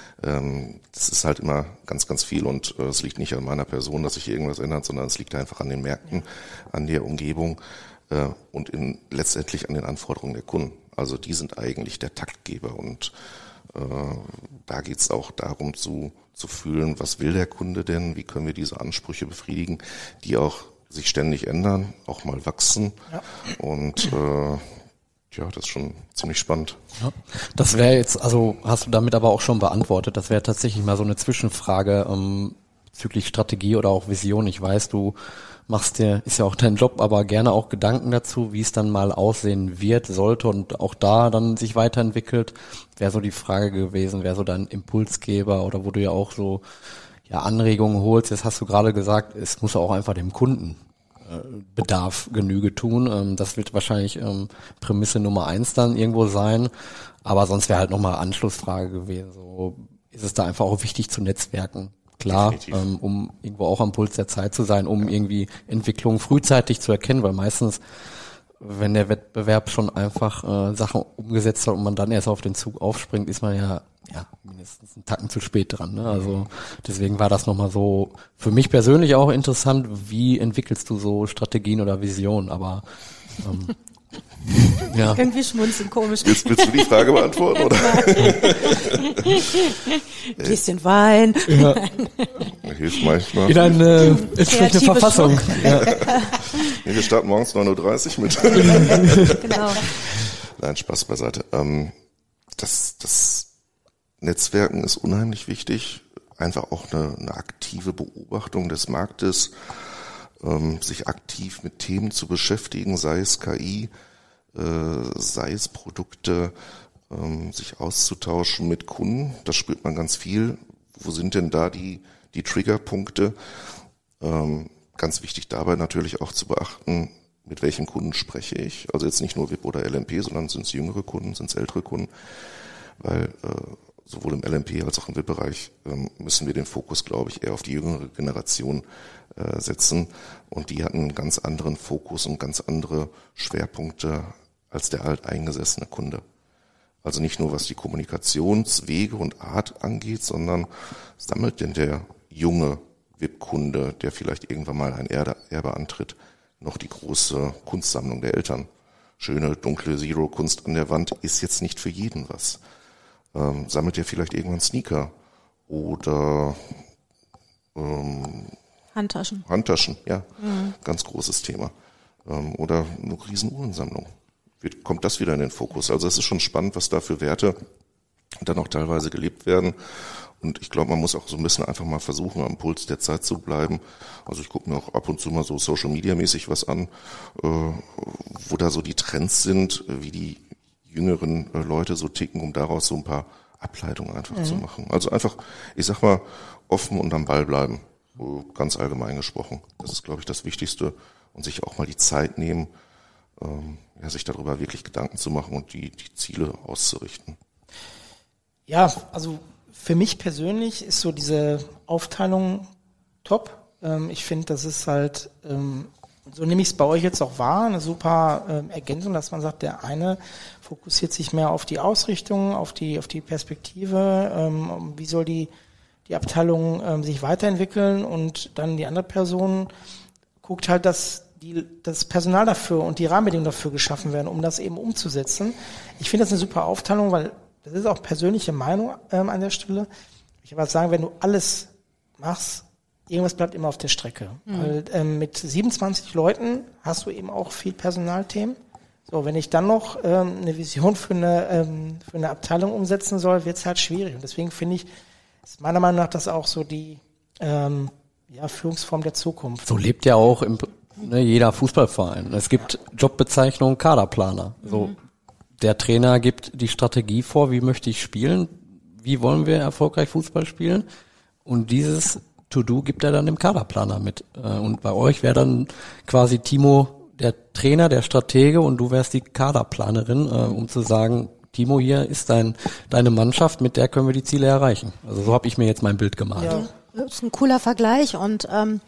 Ähm, das ist halt immer ganz, ganz viel und äh, es liegt nicht an meiner Person, dass sich irgendwas ändert, sondern es liegt einfach an den Märkten, an der Umgebung äh, und in, letztendlich an den Anforderungen der Kunden. Also die sind eigentlich der Taktgeber und äh, da geht's auch darum zu, zu fühlen, was will der Kunde denn, wie können wir diese Ansprüche befriedigen, die auch sich ständig ändern, auch mal wachsen ja. und äh, ja, das ist schon ziemlich spannend. Ja. Das wäre jetzt, also hast du damit aber auch schon beantwortet, das wäre tatsächlich mal so eine Zwischenfrage ähm, bezüglich Strategie oder auch Vision. Ich weiß, du machst dir, ist ja auch dein Job, aber gerne auch Gedanken dazu, wie es dann mal aussehen wird, sollte und auch da dann sich weiterentwickelt. Wäre so die Frage gewesen, wäre so dein Impulsgeber oder wo du ja auch so ja Anregungen holst. Jetzt hast du gerade gesagt, es muss auch einfach dem Kunden äh, Bedarf Genüge tun. Ähm, das wird wahrscheinlich ähm, Prämisse Nummer eins dann irgendwo sein. Aber sonst wäre halt nochmal Anschlussfrage gewesen. So ist es da einfach auch wichtig zu netzwerken. Klar, ähm, um irgendwo auch am Puls der Zeit zu sein, um irgendwie Entwicklungen frühzeitig zu erkennen, weil meistens, wenn der Wettbewerb schon einfach äh, Sachen umgesetzt hat und man dann erst auf den Zug aufspringt, ist man ja ja mindestens einen Tacken zu spät dran. Ne? Also deswegen war das nochmal so für mich persönlich auch interessant, wie entwickelst du so Strategien oder Visionen, aber ähm, ja. Irgendwie schmunzeln, komisch. Willst, willst du die Frage beantworten, oder? Bisschen Wein. Ja. Hilft manchmal. In eine entsprechende Verfassung. Ja. Nee, wir starten morgens neun Uhr dreißig mit. Genau. Nein, Spaß beiseite. Ähm, das, das Netzwerken ist unheimlich wichtig. Einfach auch eine, eine aktive Beobachtung des Marktes. Ähm, sich aktiv mit Themen zu beschäftigen, sei es K I, äh, sei es Produkte, ähm, sich auszutauschen mit Kunden. Das spürt man ganz viel. Wo sind denn da die, die Triggerpunkte? Ähm, ganz wichtig dabei natürlich auch zu beachten, mit welchen Kunden spreche ich. Also jetzt nicht nur W I P oder L M P, sondern sind es jüngere Kunden, sind es ältere Kunden, weil äh, sowohl im L M P als auch im W I P-Bereich ähm, müssen wir den Fokus, glaube ich, eher auf die jüngere Generation äh, setzen. Und die hatten einen ganz anderen Fokus und ganz andere Schwerpunkte als der alteingesessene Kunde. Also nicht nur was die Kommunikationswege und Art angeht, sondern sammelt denn der junge W I P-Kunde, der vielleicht irgendwann mal ein Erbe, Erbe antritt, noch die große Kunstsammlung der Eltern. Schöne, dunkle Zero-Kunst an der Wand ist jetzt nicht für jeden was. Ähm, sammelt ihr vielleicht irgendwann Sneaker oder ähm, Handtaschen. Handtaschen, ja, mhm. Ganz großes Thema. Ähm, oder eine riesen Uhrensammlung. Wird, kommt das wieder in den Fokus? Also es ist schon spannend, was da für Werte dann auch teilweise gelebt werden. Und ich glaube, man muss auch so ein bisschen einfach mal versuchen, am Puls der Zeit zu bleiben. Also ich gucke mir auch ab und zu mal so Social-Media-mäßig was an, äh, wo da so die Trends sind, wie die jüngeren äh, Leute so ticken, um daraus so ein paar Ableitungen einfach mhm. zu machen. Also einfach, ich sag mal, offen und am Ball bleiben, so ganz allgemein gesprochen. Das ist, glaube ich, das Wichtigste. Und sich auch mal die Zeit nehmen, ähm, ja, sich darüber wirklich Gedanken zu machen und die, die Ziele auszurichten. Ja, also für mich persönlich ist so diese Aufteilung top. Ähm, ich finde, das ist halt, ähm, so nehme ich es bei euch jetzt auch wahr, eine super ähm, Ergänzung, dass man sagt, der eine fokussiert sich mehr auf die Ausrichtung, auf die auf die Perspektive, ähm, wie soll die die Abteilung ähm, sich weiterentwickeln, und dann die andere Person guckt halt, dass die, das Personal dafür und die Rahmenbedingungen dafür geschaffen werden, um das eben umzusetzen. Ich finde das eine super Aufteilung, weil das ist auch persönliche Meinung ähm, an der Stelle. Ich würde sagen, wenn du alles machst, irgendwas bleibt immer auf der Strecke. Mhm. Weil ähm, mit siebenundzwanzig Leuten hast du eben auch viel Personalthemen. So, wenn ich dann noch ähm, eine Vision für eine, ähm, für eine Abteilung umsetzen soll, wird es halt schwierig. Und deswegen finde ich, ist meiner Meinung nach das auch so die ähm, ja, Führungsform der Zukunft. So lebt ja auch im ne, jeder Fußballverein. Es gibt Jobbezeichnung Kaderplaner. So, mhm. Der Trainer gibt die Strategie vor, wie möchte ich spielen, wie wollen wir erfolgreich Fußball spielen, und dieses To-Do gibt er dann dem Kaderplaner mit. Und bei euch wäre dann quasi Timo der Trainer, der Stratege, und du wärst die Kaderplanerin, um zu sagen, Timo, hier ist dein deine Mannschaft, mit der können wir die Ziele erreichen. Also so habe ich mir jetzt mein Bild gemalt. Ja, das ist ein cooler Vergleich, und ähm,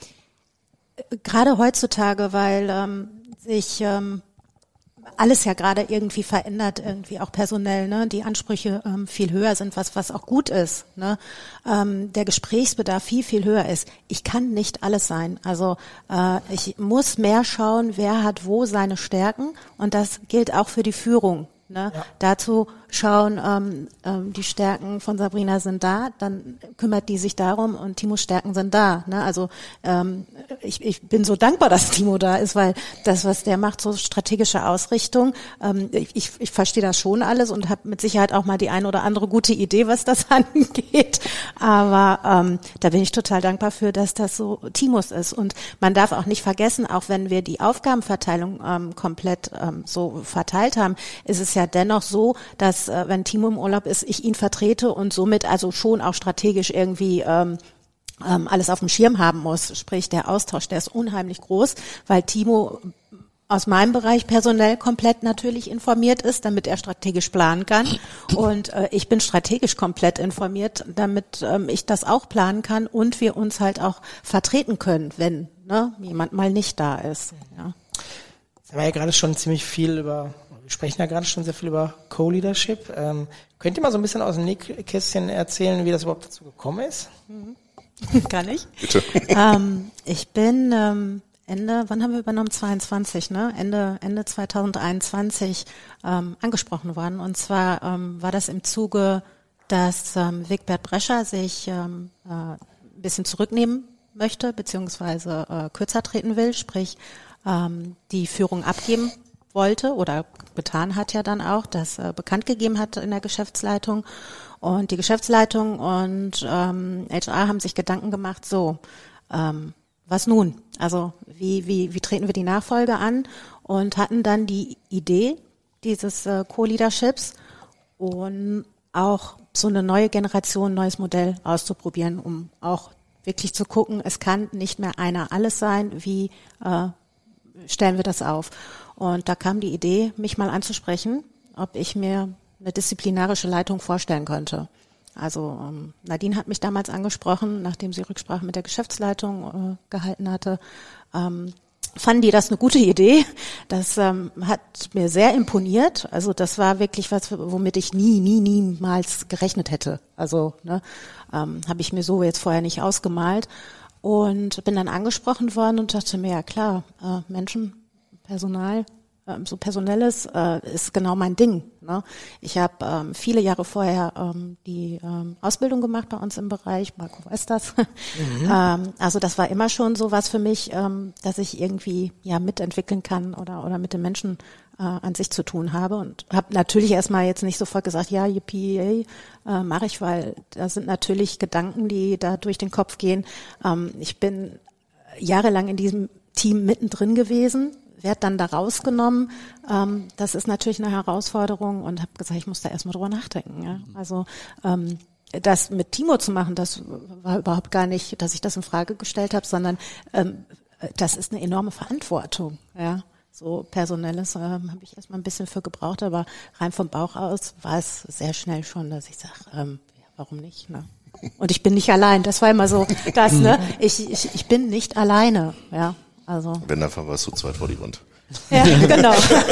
gerade heutzutage, weil ähm, sich ähm, alles ja gerade irgendwie verändert, irgendwie auch personell, ne? Die Ansprüche ähm, viel höher sind, was was auch gut ist, ne? Ähm, der Gesprächsbedarf viel, viel höher ist. Ich kann nicht alles sein. Also äh, ich muss mehr schauen, wer hat wo seine Stärken, und das gilt auch für die Führung. Ne? Ja. Dazu schauen, ähm, ähm, die Stärken von Sabrina sind da, dann kümmert die sich darum, und Timos Stärken sind da. Ne? Also ähm, ich, ich bin so dankbar, dass Timo da ist, weil das, was der macht, so strategische Ausrichtung, ähm, ich, ich, ich verstehe das schon alles und habe mit Sicherheit auch mal die ein oder andere gute Idee, was das angeht. Aber ähm, da bin ich total dankbar für, dass das so Timos ist. Und man darf auch nicht vergessen, auch wenn wir die Aufgabenverteilung ähm, komplett ähm, so verteilt haben, ist es ja dennoch so, dass äh, wenn Timo im Urlaub ist, ich ihn vertrete und somit also schon auch strategisch irgendwie ähm, ähm, alles auf dem Schirm haben muss. Sprich, der Austausch, der ist unheimlich groß, weil Timo aus meinem Bereich personell komplett natürlich informiert ist, damit er strategisch planen kann. Und äh, ich bin strategisch komplett informiert, damit ähm, ich das auch planen kann und wir uns halt auch vertreten können, wenn ne, jemand mal nicht da ist. Ja. Es war ja gerade schon ziemlich viel über, wir sprechen ja gerade schon sehr viel über Co-Leadership. Ähm, könnt ihr mal so ein bisschen aus dem Nähkästchen erzählen, wie das überhaupt dazu gekommen ist? Mhm. Kann ich? Bitte. ähm, ich bin ähm, Ende, wann haben wir übernommen? zweiundzwanzig, ne? Ende Ende zweitausendeinundzwanzig ähm, angesprochen worden. Und zwar ähm, war das im Zuge, dass ähm, Wigbert Brescher sich ähm, äh, ein bisschen zurücknehmen möchte, beziehungsweise äh, kürzer treten will, sprich ähm, die Führung abgeben wollte oder getan hat ja dann auch, das äh, bekannt gegeben hat in der Geschäftsleitung. Und die Geschäftsleitung und ähm, H R haben sich Gedanken gemacht, so, ähm, was nun? Also wie, wie, wie treten wir die Nachfolge an? Und hatten dann die Idee dieses äh, Co-Leaderships und auch so eine neue Generation, neues Modell auszuprobieren, um auch wirklich zu gucken, es kann nicht mehr einer alles sein, wie äh, stellen wir das auf? Und da kam die Idee, mich mal anzusprechen, ob ich mir eine disziplinarische Leitung vorstellen könnte. Also ähm, Nadine hat mich damals angesprochen, nachdem sie Rücksprache mit der Geschäftsleitung äh, gehalten hatte. Ähm, fanden die das eine gute Idee? Das ähm, hat mir sehr imponiert. Also das war wirklich was, womit ich nie, nie, niemals gerechnet hätte. Also ne, ähm, habe ich mir so jetzt vorher nicht ausgemalt. Und bin dann angesprochen worden und dachte mir, ja klar, äh, Menschen, Personal, so Personelles äh, ist genau mein Ding. Ne? Ich habe ähm, viele Jahre vorher ähm, die ähm, Ausbildung gemacht bei uns im Bereich, Marco weiß das. Mhm. ähm, also das war immer schon so was für mich, ähm, dass ich irgendwie ja mitentwickeln kann oder oder mit den Menschen äh, an sich zu tun habe. Und habe natürlich erstmal jetzt nicht sofort gesagt, ja, yippie, äh, mache ich, weil da sind natürlich Gedanken, die da durch den Kopf gehen. Ähm, ich bin jahrelang in diesem Team mittendrin gewesen, werde dann da rausgenommen. Ähm, das ist natürlich eine Herausforderung und habe gesagt, ich muss da erstmal drüber nachdenken. Ja? Also ähm, das mit Timo zu machen, das war überhaupt gar nicht, dass ich das in Frage gestellt habe, sondern ähm, das ist eine enorme Verantwortung. Ja, so personelles ähm, habe ich erstmal ein bisschen für gebraucht, aber rein vom Bauch aus war es sehr schnell schon, dass ich sage, ähm, ja, warum nicht? Ne? Und ich bin nicht allein. Das war immer so, das ne, ich ich, ich bin nicht alleine. Ja. Also. Wenn, dann fahren wir zu zweit vor die Wand. Ja, genau.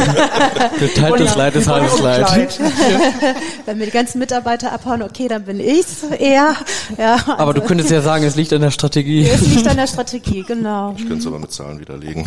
Geteiltes Leid ist halbes Leid. Wenn mir die ganzen Mitarbeiter abhauen, okay, dann bin ich's eher. Ja, also. Aber du könntest ja sagen, es liegt an der Strategie. Es liegt an der Strategie, genau. Ich könnte es aber mit Zahlen widerlegen.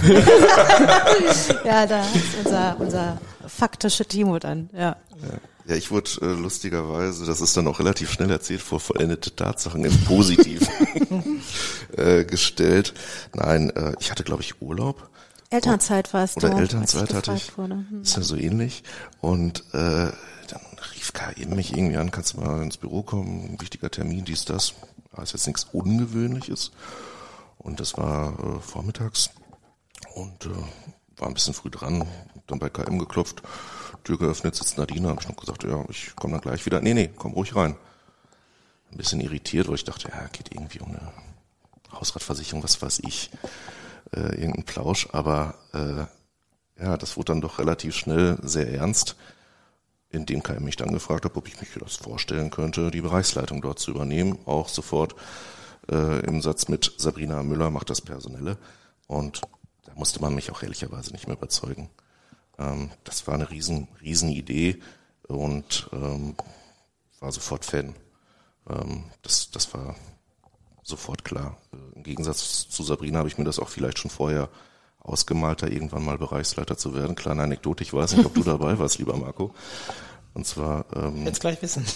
Ja, da ist unser, unser faktische Timo dann, ja. Ja. Ja, ich wurde äh, lustigerweise, das ist dann auch relativ schnell erzählt, vor vollendete Tatsachen im Positiven äh, gestellt. Nein, äh, ich hatte, glaube ich, Urlaub. Elternzeit war es. Oder da, Elternzeit hatte ich. Wurde. Hm. Ist ja so ähnlich. Und äh, dann rief K M mich irgendwie an, kannst du mal ins Büro kommen, ein wichtiger Termin, dies, das. Aber ist jetzt nichts Ungewöhnliches. Und das war äh, vormittags. und äh, war ein bisschen früh dran, dann bei K M geklopft, Tür geöffnet, sitzt Nadine, habe ich noch gesagt, ja, ich komme dann gleich wieder. Nee, nee, komm ruhig rein. Ein bisschen irritiert, weil ich dachte, ja, geht irgendwie um eine Hausratversicherung, was weiß ich, äh, irgendein Plausch, aber äh, ja, das wurde dann doch relativ schnell sehr ernst, indem K M mich dann gefragt hat, ob ich mich das vorstellen könnte, die Bereichsleitung dort zu übernehmen, auch sofort äh, im Satz mit Sabrina Müller macht das Personelle, und da musste man mich auch ehrlicherweise nicht mehr überzeugen. Ähm, das war eine riesen, riesen Idee und ähm, war sofort Fan. Ähm, das, das war sofort klar. Äh, Im Gegensatz zu Sabrina habe ich mir das auch vielleicht schon vorher ausgemalt, da irgendwann mal Bereichsleiter zu werden. Kleine Anekdote, ich weiß nicht, ob du dabei warst, lieber Marco. Und zwar ähm, jetzt gleich wissen.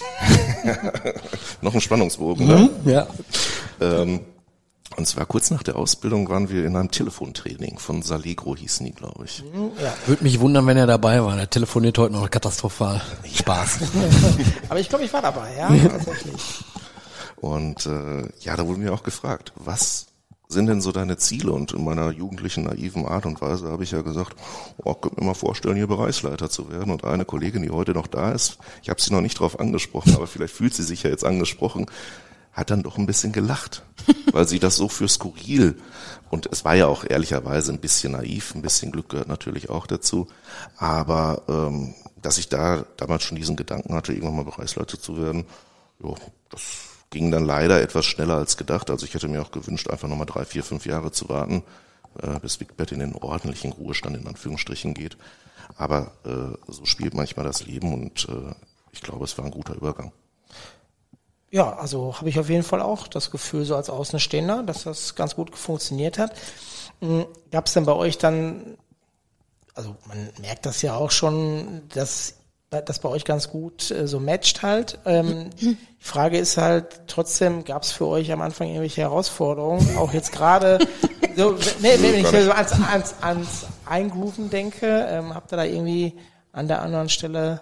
noch ein Spannungsbogen, ne? Mhm, ja. Ähm, und zwar kurz nach der Ausbildung waren wir in einem Telefontraining von Salegro, hießen die, glaube ich. Ja. Würde mich wundern, wenn er dabei war. Der telefoniert heute noch katastrophal. Spaß. Aber ich glaube, ich war dabei, ja, tatsächlich. Und äh, ja, da wurde mir auch gefragt, was sind denn so deine Ziele? Und in meiner jugendlichen, naiven Art und Weise habe ich ja gesagt, oh, ich könnte mir mal vorstellen, hier Bereichsleiter zu werden. Und eine Kollegin, die heute noch da ist, ich habe sie noch nicht drauf angesprochen, aber vielleicht fühlt sie sich ja jetzt angesprochen, hat dann doch ein bisschen gelacht, weil sie das so für skurril, und es war ja auch ehrlicherweise ein bisschen naiv, ein bisschen Glück gehört natürlich auch dazu, aber ähm, dass ich da damals schon diesen Gedanken hatte, irgendwann mal Bereichsleiter zu werden, ja, das ging dann leider etwas schneller als gedacht. Also ich hätte mir auch gewünscht, einfach nochmal drei, vier, fünf Jahre zu warten, äh, bis Wigbert in den ordentlichen Ruhestand in Anführungsstrichen geht. Aber äh, so spielt manchmal das Leben, und äh, ich glaube, es war ein guter Übergang. Ja, also habe ich auf jeden Fall auch das Gefühl, so als Außenstehender, dass das ganz gut funktioniert hat. Gab es denn bei euch dann, also man merkt das ja auch schon, dass das bei euch ganz gut äh, so matcht halt. Ähm, die Frage ist halt trotzdem, gab es für euch am Anfang irgendwelche Herausforderungen? Auch jetzt gerade, so, nee, nee, wenn ich so ans, ans, ans Eingrooven denke, ähm, habt ihr da irgendwie an der anderen Stelle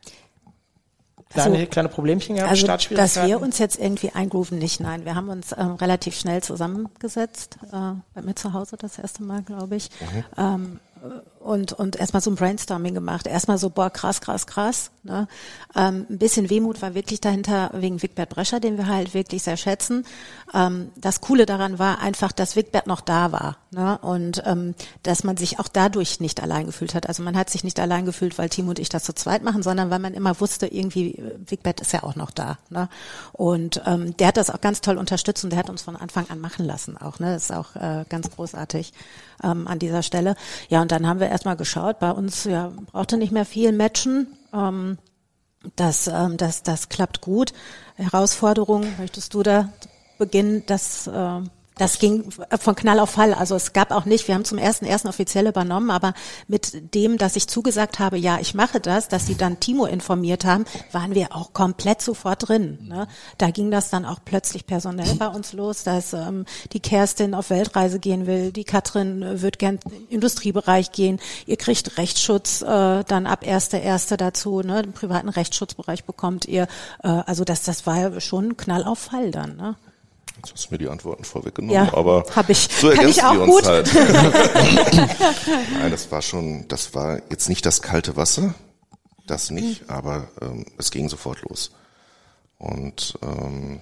kleine, also, kleine Problemchen gehabt, also, Startschwierigkeiten? dass wir uns jetzt irgendwie eingrooven, nicht, nein. Wir haben uns ähm, relativ schnell zusammengesetzt, äh, bei mir zu Hause das erste Mal, glaube ich. Mhm. Ähm, und und erstmal so ein Brainstorming gemacht. Erstmal so, boah, krass, krass, krass. Ne? Ähm, ein bisschen Wehmut war wirklich dahinter wegen Wigbert Brescher, den wir halt wirklich sehr schätzen. Ähm, das Coole daran war einfach, dass Wigbert noch da war, ne? Und ähm, dass man sich auch dadurch nicht allein gefühlt hat. Also man hat sich nicht allein gefühlt, weil Timo und ich das zu zweit machen, sondern weil man immer wusste, irgendwie, Wigbert ist ja auch noch da. Ne? Und ähm, der hat das auch ganz toll unterstützt, und der hat uns von Anfang an machen lassen auch. Ne? Das ist auch äh, ganz großartig ähm, an dieser Stelle. Ja, und dann haben wir erstmal geschaut, bei uns ja, brauchte nicht mehr viel matchen. Ähm, das, ähm, das, das klappt gut. Herausforderung, möchtest du da beginnen? Das, äh, das ging von Knall auf Fall. Also es gab auch nicht, wir haben zum ersten ersten offiziell übernommen, aber mit dem, dass ich zugesagt habe, ja, ich mache das, dass sie dann Timo informiert haben, waren wir auch komplett sofort drin. Ne? Da ging das dann auch plötzlich personell bei uns los, dass ähm, die Kerstin auf Weltreise gehen will, die Katrin wird gern im Industriebereich gehen, ihr kriegt Rechtsschutz äh, dann ab erster erster dazu, ne? Den privaten Rechtsschutzbereich bekommt ihr, äh, also das, das war ja schon Knall auf Fall dann, ne? Jetzt hast du mir die Antworten vorweggenommen, ja, aber hab ich. so ergänzt Kann ich auch wir uns gut. halt. Nein, das war schon, das war jetzt nicht das kalte Wasser, das nicht, mhm. aber ähm, es ging sofort los. Und ähm,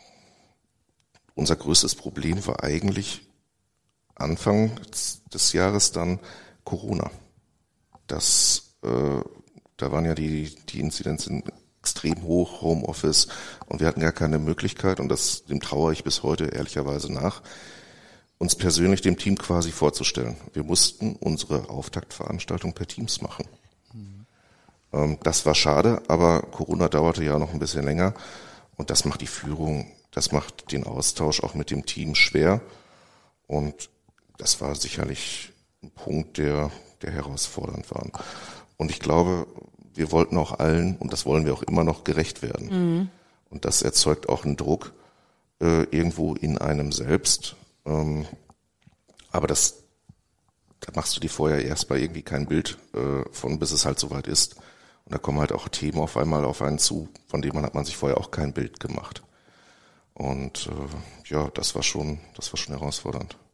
unser größtes Problem war eigentlich Anfang des Jahres dann Corona. Das, äh, da waren ja die die Inzidenzen extrem hoch, Homeoffice, und wir hatten gar keine Möglichkeit, und das, dem trauere ich bis heute ehrlicherweise nach, uns persönlich dem Team quasi vorzustellen. Wir mussten unsere Auftaktveranstaltung per Teams machen. Mhm. Ähm, das war schade, aber Corona dauerte ja noch ein bisschen länger, und das macht die Führung, das macht den Austausch auch mit dem Team schwer, und das war sicherlich ein Punkt, der, der herausfordernd war. Und ich glaube, wir wollten auch allen, und das wollen wir auch immer noch, gerecht werden. Mhm. Und das erzeugt auch einen Druck äh, irgendwo in einem selbst. Ähm, aber das, da machst du dir vorher erstmal irgendwie kein Bild äh, von, bis es halt soweit ist. Und da kommen halt auch Themen auf einmal auf einen zu, von denen hat man sich vorher auch kein Bild gemacht. Und äh, ja, das war schon, das war schon herausfordernd.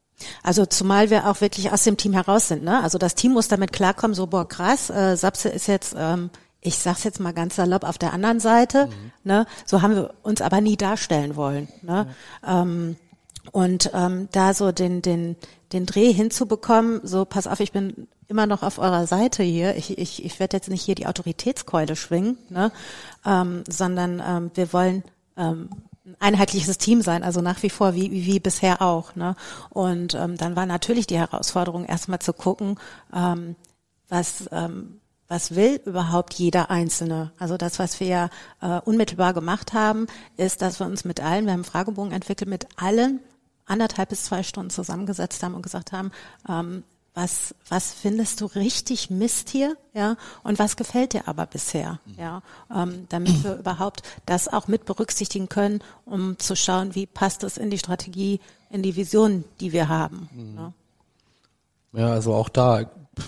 Also zumal wir auch wirklich aus dem Team heraus sind, ne? Also das Team muss damit klarkommen, so boah krass, äh, Sapse ist jetzt, ähm, ich sag's jetzt mal ganz salopp, auf der anderen Seite, mhm. ne? So haben wir uns aber nie darstellen wollen, ne? Mhm. Ähm, und ähm, da so den den den Dreh hinzubekommen, so pass auf, ich bin immer noch auf eurer Seite hier, ich ich ich werde jetzt nicht hier die Autoritätskeule schwingen, ne? Ähm, sondern ähm, wir wollen ähm, ein einheitliches Team sein, also nach wie vor wie wie, wie bisher auch, ne? Und ähm, dann war natürlich die Herausforderung erstmal zu gucken, ähm, was ähm, was will überhaupt jeder Einzelne? Also das, was wir ja äh, unmittelbar gemacht haben, ist, dass wir uns mit allen, wir haben einen Fragebogen entwickelt, mit allen anderthalb bis zwei Stunden zusammengesetzt haben und gesagt haben, ähm, was was findest du richtig Mist hier, ja, und was gefällt dir aber bisher, ja, ähm, damit wir überhaupt das auch mit berücksichtigen können, um zu schauen, wie passt es in die Strategie, in die Vision, die wir haben. Mhm. Ja. Ja, also auch da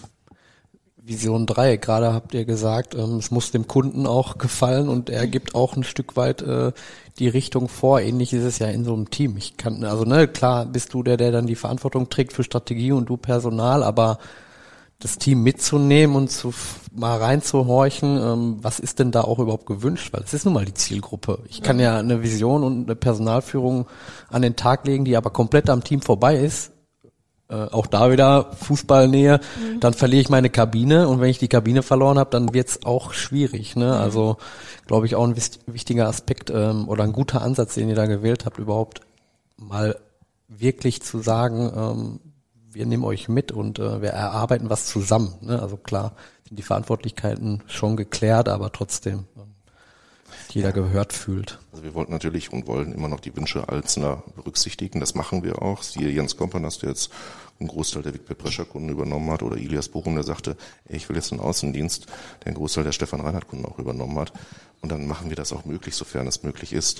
Vision drei, gerade habt ihr gesagt, ähm, es muss dem Kunden auch gefallen und er gibt auch ein Stück weit äh, die Richtung vor. Ähnlich ist es ja in so einem Team. Ich kann, also ne, klar bist du der, der dann die Verantwortung trägt für Strategie und du Personal, aber das Team mitzunehmen und zu mal reinzuhorchen, ähm, was ist denn da auch überhaupt gewünscht? Weil es ist nun mal die Zielgruppe. Ich kann ja eine Vision und eine Personalführung an den Tag legen, die aber komplett am Team vorbei ist. Äh, auch da wieder Fußballnähe, mhm. dann verliere ich meine Kabine und wenn ich die Kabine verloren habe, dann wird's auch schwierig. Ne? Mhm. Also glaube ich auch ein wichtiger Aspekt ähm, oder ein guter Ansatz, den ihr da gewählt habt, überhaupt mal wirklich zu sagen, ähm, wir nehmen euch mit und äh, wir erarbeiten was zusammen. Ne? Also klar sind die Verantwortlichkeiten schon geklärt, aber trotzdem ähm, jeder gehört fühlt. Also wir wollten natürlich und wollen immer noch die Wünsche Einzelner berücksichtigen. Das machen wir auch. Siehe Jens Kompanast, der jetzt einen Großteil der Wigbert Brescher Kunden übernommen hat, oder Ilias Bochum, der sagte, ey, ich will jetzt einen Außendienst, der einen Großteil der Stefan Reinhardt Kunden auch übernommen hat. Und dann machen wir das auch möglich, sofern es möglich ist.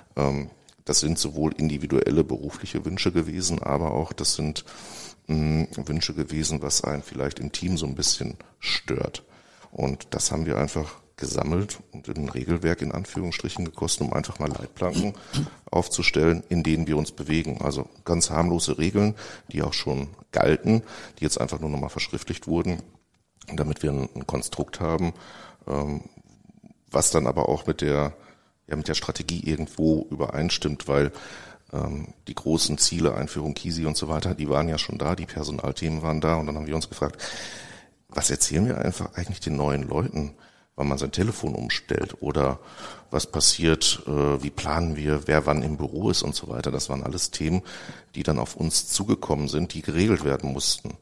Das sind sowohl individuelle berufliche Wünsche gewesen, aber auch das sind mh, Wünsche gewesen, was einen vielleicht im Team so ein bisschen stört. Und das haben wir einfach gesammelt und ein Regelwerk in Anführungsstrichen gekostet, um einfach mal Leitplanken aufzustellen, in denen wir uns bewegen. Also ganz harmlose Regeln, die auch schon galten, die jetzt einfach nur nochmal verschriftlicht wurden, damit wir ein, ein Konstrukt haben, ähm, was dann aber auch mit der, ja, mit der Strategie irgendwo übereinstimmt, weil ähm, die großen Ziele, Einführung Kisi und so weiter, die waren ja schon da, die Personalthemen waren da, und dann haben wir uns gefragt, was erzählen wir einfach eigentlich den neuen Leuten, wann man sein Telefon umstellt oder was passiert, äh, wie planen wir, wer wann im Büro ist und so weiter. Das waren alles Themen, die dann auf uns zugekommen sind, die geregelt werden mussten.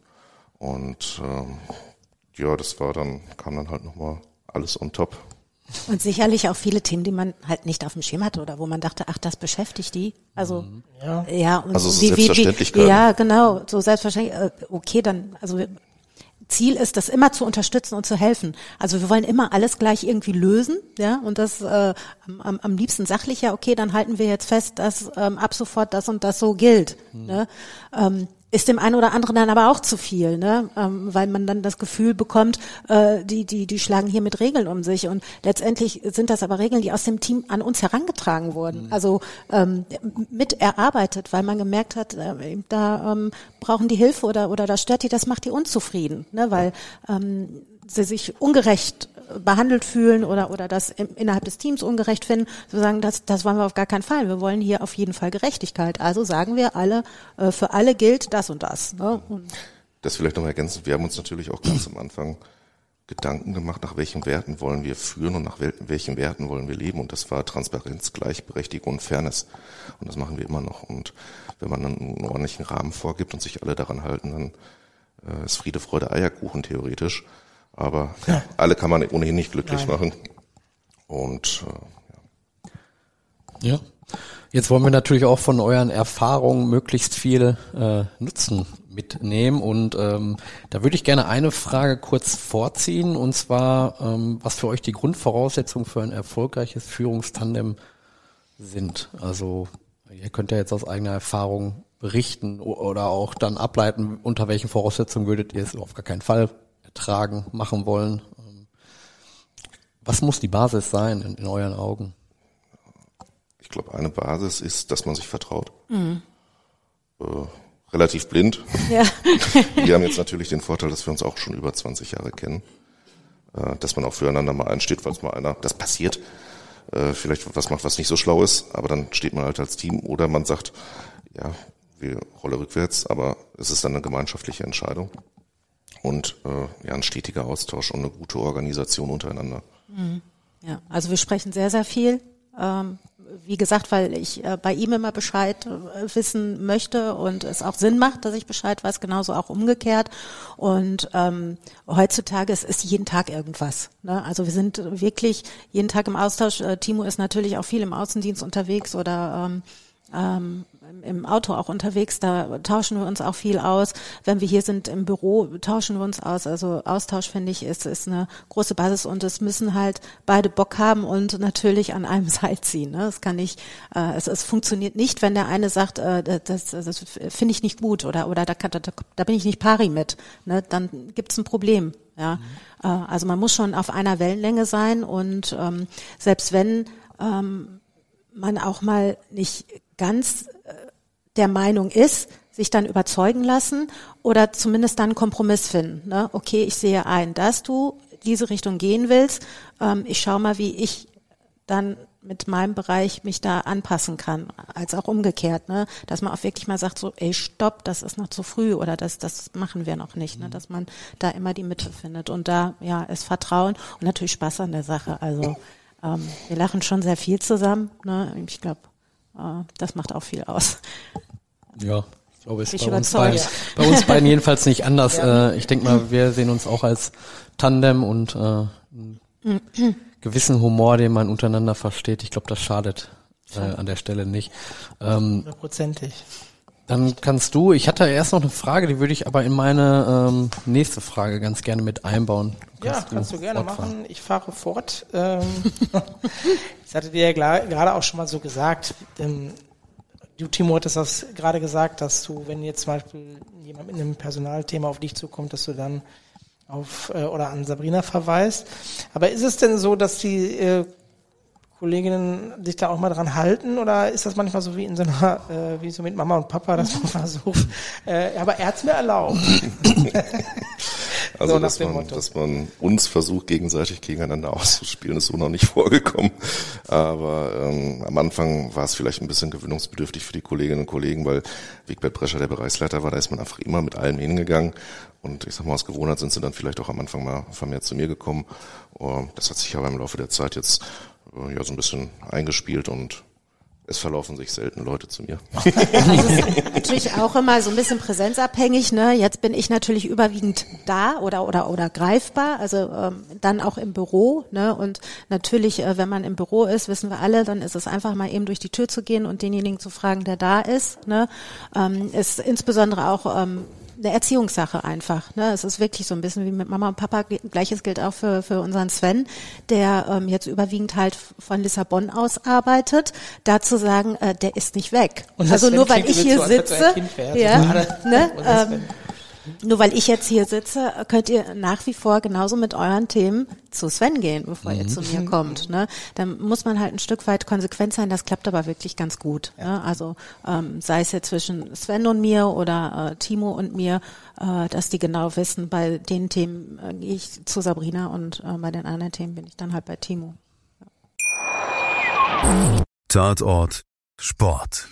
Und ähm, ja, das war dann, kam dann halt nochmal alles on top. Und sicherlich auch viele Themen, die man halt nicht auf dem Schirm hatte oder wo man dachte, ach, das beschäftigt die. Also ja, ja und also so wie, Selbstverständlichkeit. Wie, ja, genau, so selbstverständlich. Okay, dann, also Ziel ist, das immer zu unterstützen und zu helfen. Also wir wollen immer alles gleich irgendwie lösen, ja, und das äh, am, am liebsten sachlicher. Okay, dann halten wir jetzt fest, dass ähm, ab sofort das und das so gilt. Mhm. Ne? Ähm, ist dem einen oder anderen dann aber auch zu viel, ne? Ähm, weil man dann das Gefühl bekommt, äh, die die die schlagen hier mit Regeln um sich, und letztendlich sind das aber Regeln, die aus dem Team an uns herangetragen wurden, mhm. also ähm, mit erarbeitet, weil man gemerkt hat, äh, da ähm, brauchen die Hilfe oder oder das stört die, das macht die unzufrieden, ne? Weil ähm, sie sich ungerecht behandelt fühlen oder oder das im, innerhalb des Teams ungerecht finden, so sagen, das das wollen wir auf gar keinen Fall. Wir wollen hier auf jeden Fall Gerechtigkeit. Also sagen wir alle, äh, für alle gilt das und das. Ne? Und das vielleicht noch mal ergänzen. Wir haben uns natürlich auch ganz am Anfang Gedanken gemacht, nach welchen Werten wollen wir führen und nach wel- welchen Werten wollen wir leben. Und das war Transparenz, Gleichberechtigung und Fairness. Und das machen wir immer noch. Und wenn man einen ordentlichen Rahmen vorgibt und sich alle daran halten, dann äh, ist Friede, Freude, Eierkuchen theoretisch. Aber ja, alle kann man ohnehin nicht glücklich Nein. machen. Und äh, ja. ja, jetzt wollen wir natürlich auch von euren Erfahrungen möglichst viel äh, Nutzen mitnehmen. Und ähm, da würde ich gerne eine Frage kurz vorziehen. Und zwar, ähm, was für euch die Grundvoraussetzungen für ein erfolgreiches Führungstandem sind. Also ihr könnt ja jetzt aus eigener Erfahrung berichten oder auch dann ableiten, unter welchen Voraussetzungen würdet ihr es auf gar keinen Fall tragen, machen wollen. Was muss die Basis sein in, in euren Augen? Ich glaube, eine Basis ist, dass man sich vertraut. Mhm. Äh, relativ blind. Ja. Wir haben jetzt natürlich den Vorteil, dass wir uns auch schon über zwanzig Jahre kennen. Äh, dass man auch füreinander mal einsteht, falls mal einer, das passiert, äh, vielleicht was macht, was nicht so schlau ist, aber dann steht man halt als Team. Oder man sagt, ja, wir rollen rückwärts, aber es ist dann eine gemeinschaftliche Entscheidung. Und äh, ja, ein stetiger Austausch und eine gute Organisation untereinander. Ja, also wir sprechen sehr, sehr viel. Ähm, wie gesagt, weil ich äh, bei ihm immer Bescheid äh, wissen möchte und es auch Sinn macht, dass ich Bescheid weiß, genauso auch umgekehrt. Und ähm, heutzutage es ist jeden Tag irgendwas. Ne? Also wir sind wirklich jeden Tag im Austausch. Äh, Timo ist natürlich auch viel im Außendienst unterwegs oder ähm, ähm, im Auto auch unterwegs, da tauschen wir uns auch viel aus. Wenn wir hier sind im Büro, tauschen wir uns aus. Also Austausch, finde ich, ist, ist eine große Basis und es müssen halt beide Bock haben und natürlich an einem Seil ziehen. Ne? Es kann nicht, äh, es, es funktioniert nicht, wenn der eine sagt, äh, das, das finde ich nicht gut oder oder da, kann, da, da bin ich nicht pari mit. Ne? Dann gibt's ein Problem. Ja, mhm. äh, also man muss schon auf einer Wellenlänge sein und ähm, selbst wenn ähm, man auch mal nicht ganz äh, der Meinung ist, sich dann überzeugen lassen oder zumindest dann einen Kompromiss finden. Ne? Okay, ich sehe ein, dass du diese Richtung gehen willst. Ähm, ich schaue mal, wie ich dann mit meinem Bereich mich da anpassen kann, als auch umgekehrt, ne? Dass man auch wirklich mal sagt, so, ey, stopp, das ist noch zu früh oder das, das machen wir noch nicht, ne? Dass man da immer die Mitte findet und da, ja, ist Vertrauen und natürlich Spaß an der Sache. Also ähm, wir lachen schon sehr viel zusammen, ne? Ich glaube, äh, das macht auch viel aus. Ja, ich glaube, es ist Ich bei uns, überzeuge. beiden, bei uns beiden jedenfalls nicht anders. Ja. Äh, ich denke mal, wir sehen uns auch als Tandem und äh, einen gewissen Humor, den man untereinander versteht. Ich glaube, das schadet äh, an der Stelle nicht. Ähm, Hundertprozentig. dann kannst du, ich hatte erst noch eine Frage, die würde ich aber in meine ähm, nächste Frage ganz gerne mit einbauen. Ja, kannst du gerne fortfahren. machen. Ich fahre fort. Ähm, ich hatte dir ja gra- gerade auch schon mal so gesagt, ähm, du, Timo, hattest das gerade gesagt, dass du, wenn jetzt zum Beispiel jemand mit einem Personalthema auf dich zukommt, dass du dann auf äh, oder an Sabrina verweist. Aber ist es denn so, dass die äh, Kolleginnen sich da auch mal dran halten oder ist das manchmal so wie in so einer, äh, wie so mit Mama und Papa, dass man versucht, äh, aber er hat's mir erlaubt. Also, So nach dass, dem man, Motto. dass man uns versucht, gegenseitig gegeneinander auszuspielen, ist so noch nicht vorgekommen. Aber ähm, am Anfang war es vielleicht ein bisschen gewöhnungsbedürftig für die Kolleginnen und Kollegen, weil Wigbert Brescher der Bereichsleiter war, da ist man einfach immer mit allem hingegangen. Und ich sag mal, aus Gewohnheit sind sie dann vielleicht auch am Anfang mal vermehrt zu mir gekommen. Uh, das hat sich aber im Laufe der Zeit jetzt uh, ja so ein bisschen eingespielt und es verlaufen sich selten Leute zu mir. Das ist natürlich auch immer so ein bisschen präsenzabhängig, ne? Jetzt bin ich natürlich überwiegend da oder oder oder greifbar, also ähm, dann auch im Büro, ne? Und natürlich, äh, wenn man im Büro ist, wissen wir alle, dann ist es einfach mal eben durch die Tür zu gehen und denjenigen zu fragen, der da ist, ne? Ähm, ist insbesondere auch ähm, eine Erziehungssache einfach. Ne? Es ist wirklich so ein bisschen wie mit Mama und Papa. Gleiches gilt auch für für unseren Sven, der ähm, jetzt überwiegend halt von Lissabon aus arbeitet. Da zu sagen, äh, der ist nicht weg. Und Also Sven nur weil klingt ich übrigens hier so, als hätte sitze, er ein Kind wäre. ja, Gerade. ne, Und das ähm, nur weil ich jetzt hier sitze, könnt ihr nach wie vor genauso mit euren Themen zu Sven gehen, bevor ihr zu mir kommt. Ne? Dann muss man halt ein Stück weit konsequent sein, das klappt aber wirklich ganz gut. Ja. Ne? Also ähm, sei es jetzt zwischen Sven und mir oder äh, Timo und mir, äh, dass die genau wissen, bei den Themen äh, gehe ich zu Sabrina und äh, bei den anderen Themen bin ich dann halt bei Timo. Ja. Tatort Sport.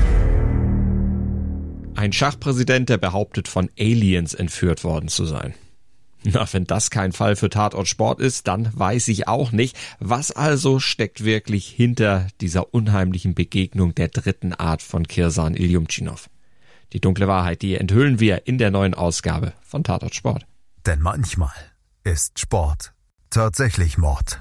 Ein Schachpräsident, der behauptet, von Aliens entführt worden zu sein. Na, wenn das kein Fall für Tatort Sport ist, dann weiß ich auch nicht. Was also steckt wirklich hinter dieser unheimlichen Begegnung der dritten Art von Kirsan Iljumtschinov? Die dunkle Wahrheit, die enthüllen wir in der neuen Ausgabe von Tatort Sport. Denn manchmal ist Sport tatsächlich Mord.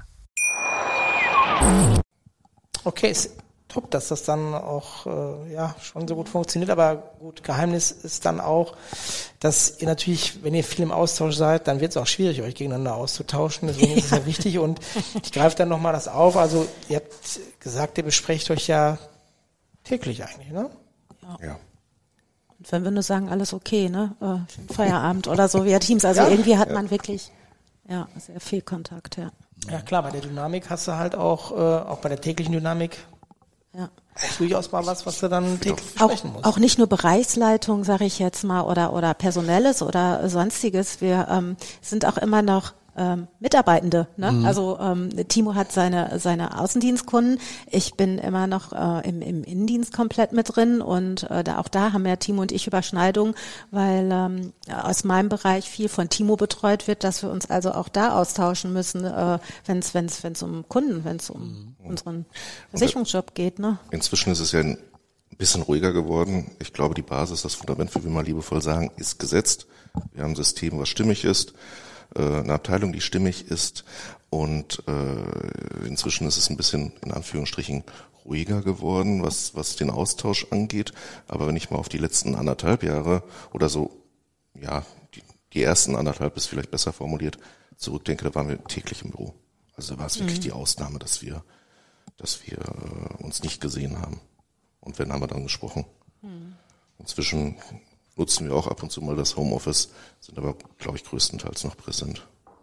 Okay, ist top, dass das dann auch äh, ja schon so gut funktioniert, aber gut, Geheimnis ist dann auch, dass ihr natürlich, wenn ihr viel im Austausch seid, dann wird es auch schwierig, euch gegeneinander auszutauschen, deswegen ist es ja wichtig und ich greife dann nochmal das auf, also ihr habt gesagt, ihr besprecht euch ja täglich eigentlich, ne? Ja. Und wenn wir nur sagen, alles okay, ne, äh, Feierabend oder so via Teams, also Ja. irgendwie hat Ja. man wirklich, ja, sehr viel Kontakt, ja. Ja klar, bei der Dynamik hast du halt auch, äh, auch bei der täglichen Dynamik, Ja. Durchaus mal was, was du dann täglich Auch, besprechen musst. auch nicht nur Bereichsleitung, sage ich jetzt mal, oder oder Personelles oder Sonstiges. Wir ähm, sind auch immer noch ähm, Mitarbeitende. Ne? Mhm. Also ähm, Timo hat seine seine Außendienstkunden. Ich bin immer noch äh, im, im Innendienst komplett mit drin und äh, da, auch da haben ja Timo und ich Überschneidungen, weil ähm, aus meinem Bereich viel von Timo betreut wird, dass wir uns also auch da austauschen müssen, äh, wenn es wenn es wenn es um Kunden, wenn es um mhm. unseren Versicherungsjob geht. Ne? Inzwischen ist es ja ein bisschen ruhiger geworden. Ich glaube, die Basis, das Fundament, wie wir mal liebevoll sagen, ist gesetzt. Wir haben ein System, was stimmig ist, eine Abteilung, die stimmig ist, und äh, inzwischen ist es ein bisschen in Anführungsstrichen ruhiger geworden, was was den Austausch angeht. Aber wenn ich mal auf die letzten anderthalb Jahre oder so, ja, die, die ersten anderthalb ist vielleicht besser formuliert, zurückdenke, da waren wir täglich im Büro. Also da war es wirklich mhm. die Ausnahme, dass wir dass wir äh, uns nicht gesehen haben. Und wenn, haben wir dann gesprochen. Mhm. Inzwischen nutzen wir auch ab und zu mal das Homeoffice, sind aber, glaube ich, größtenteils noch präsent.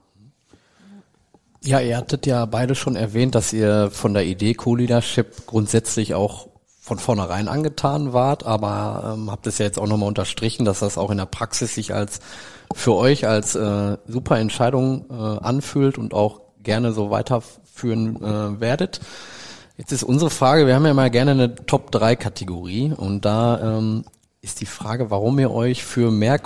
Ja, ihr hattet ja beide schon erwähnt, dass ihr von der Idee Co-Leadership grundsätzlich auch von vornherein angetan wart, aber ähm, habt es ja jetzt auch nochmal unterstrichen, dass das auch in der Praxis sich als für euch als äh, super Entscheidung äh, anfühlt und auch gerne so weiterführen äh, werdet. Jetzt ist unsere Frage, wir haben ja mal gerne eine Top drei Kategorie und da ähm, ist die Frage, warum ihr euch für mehr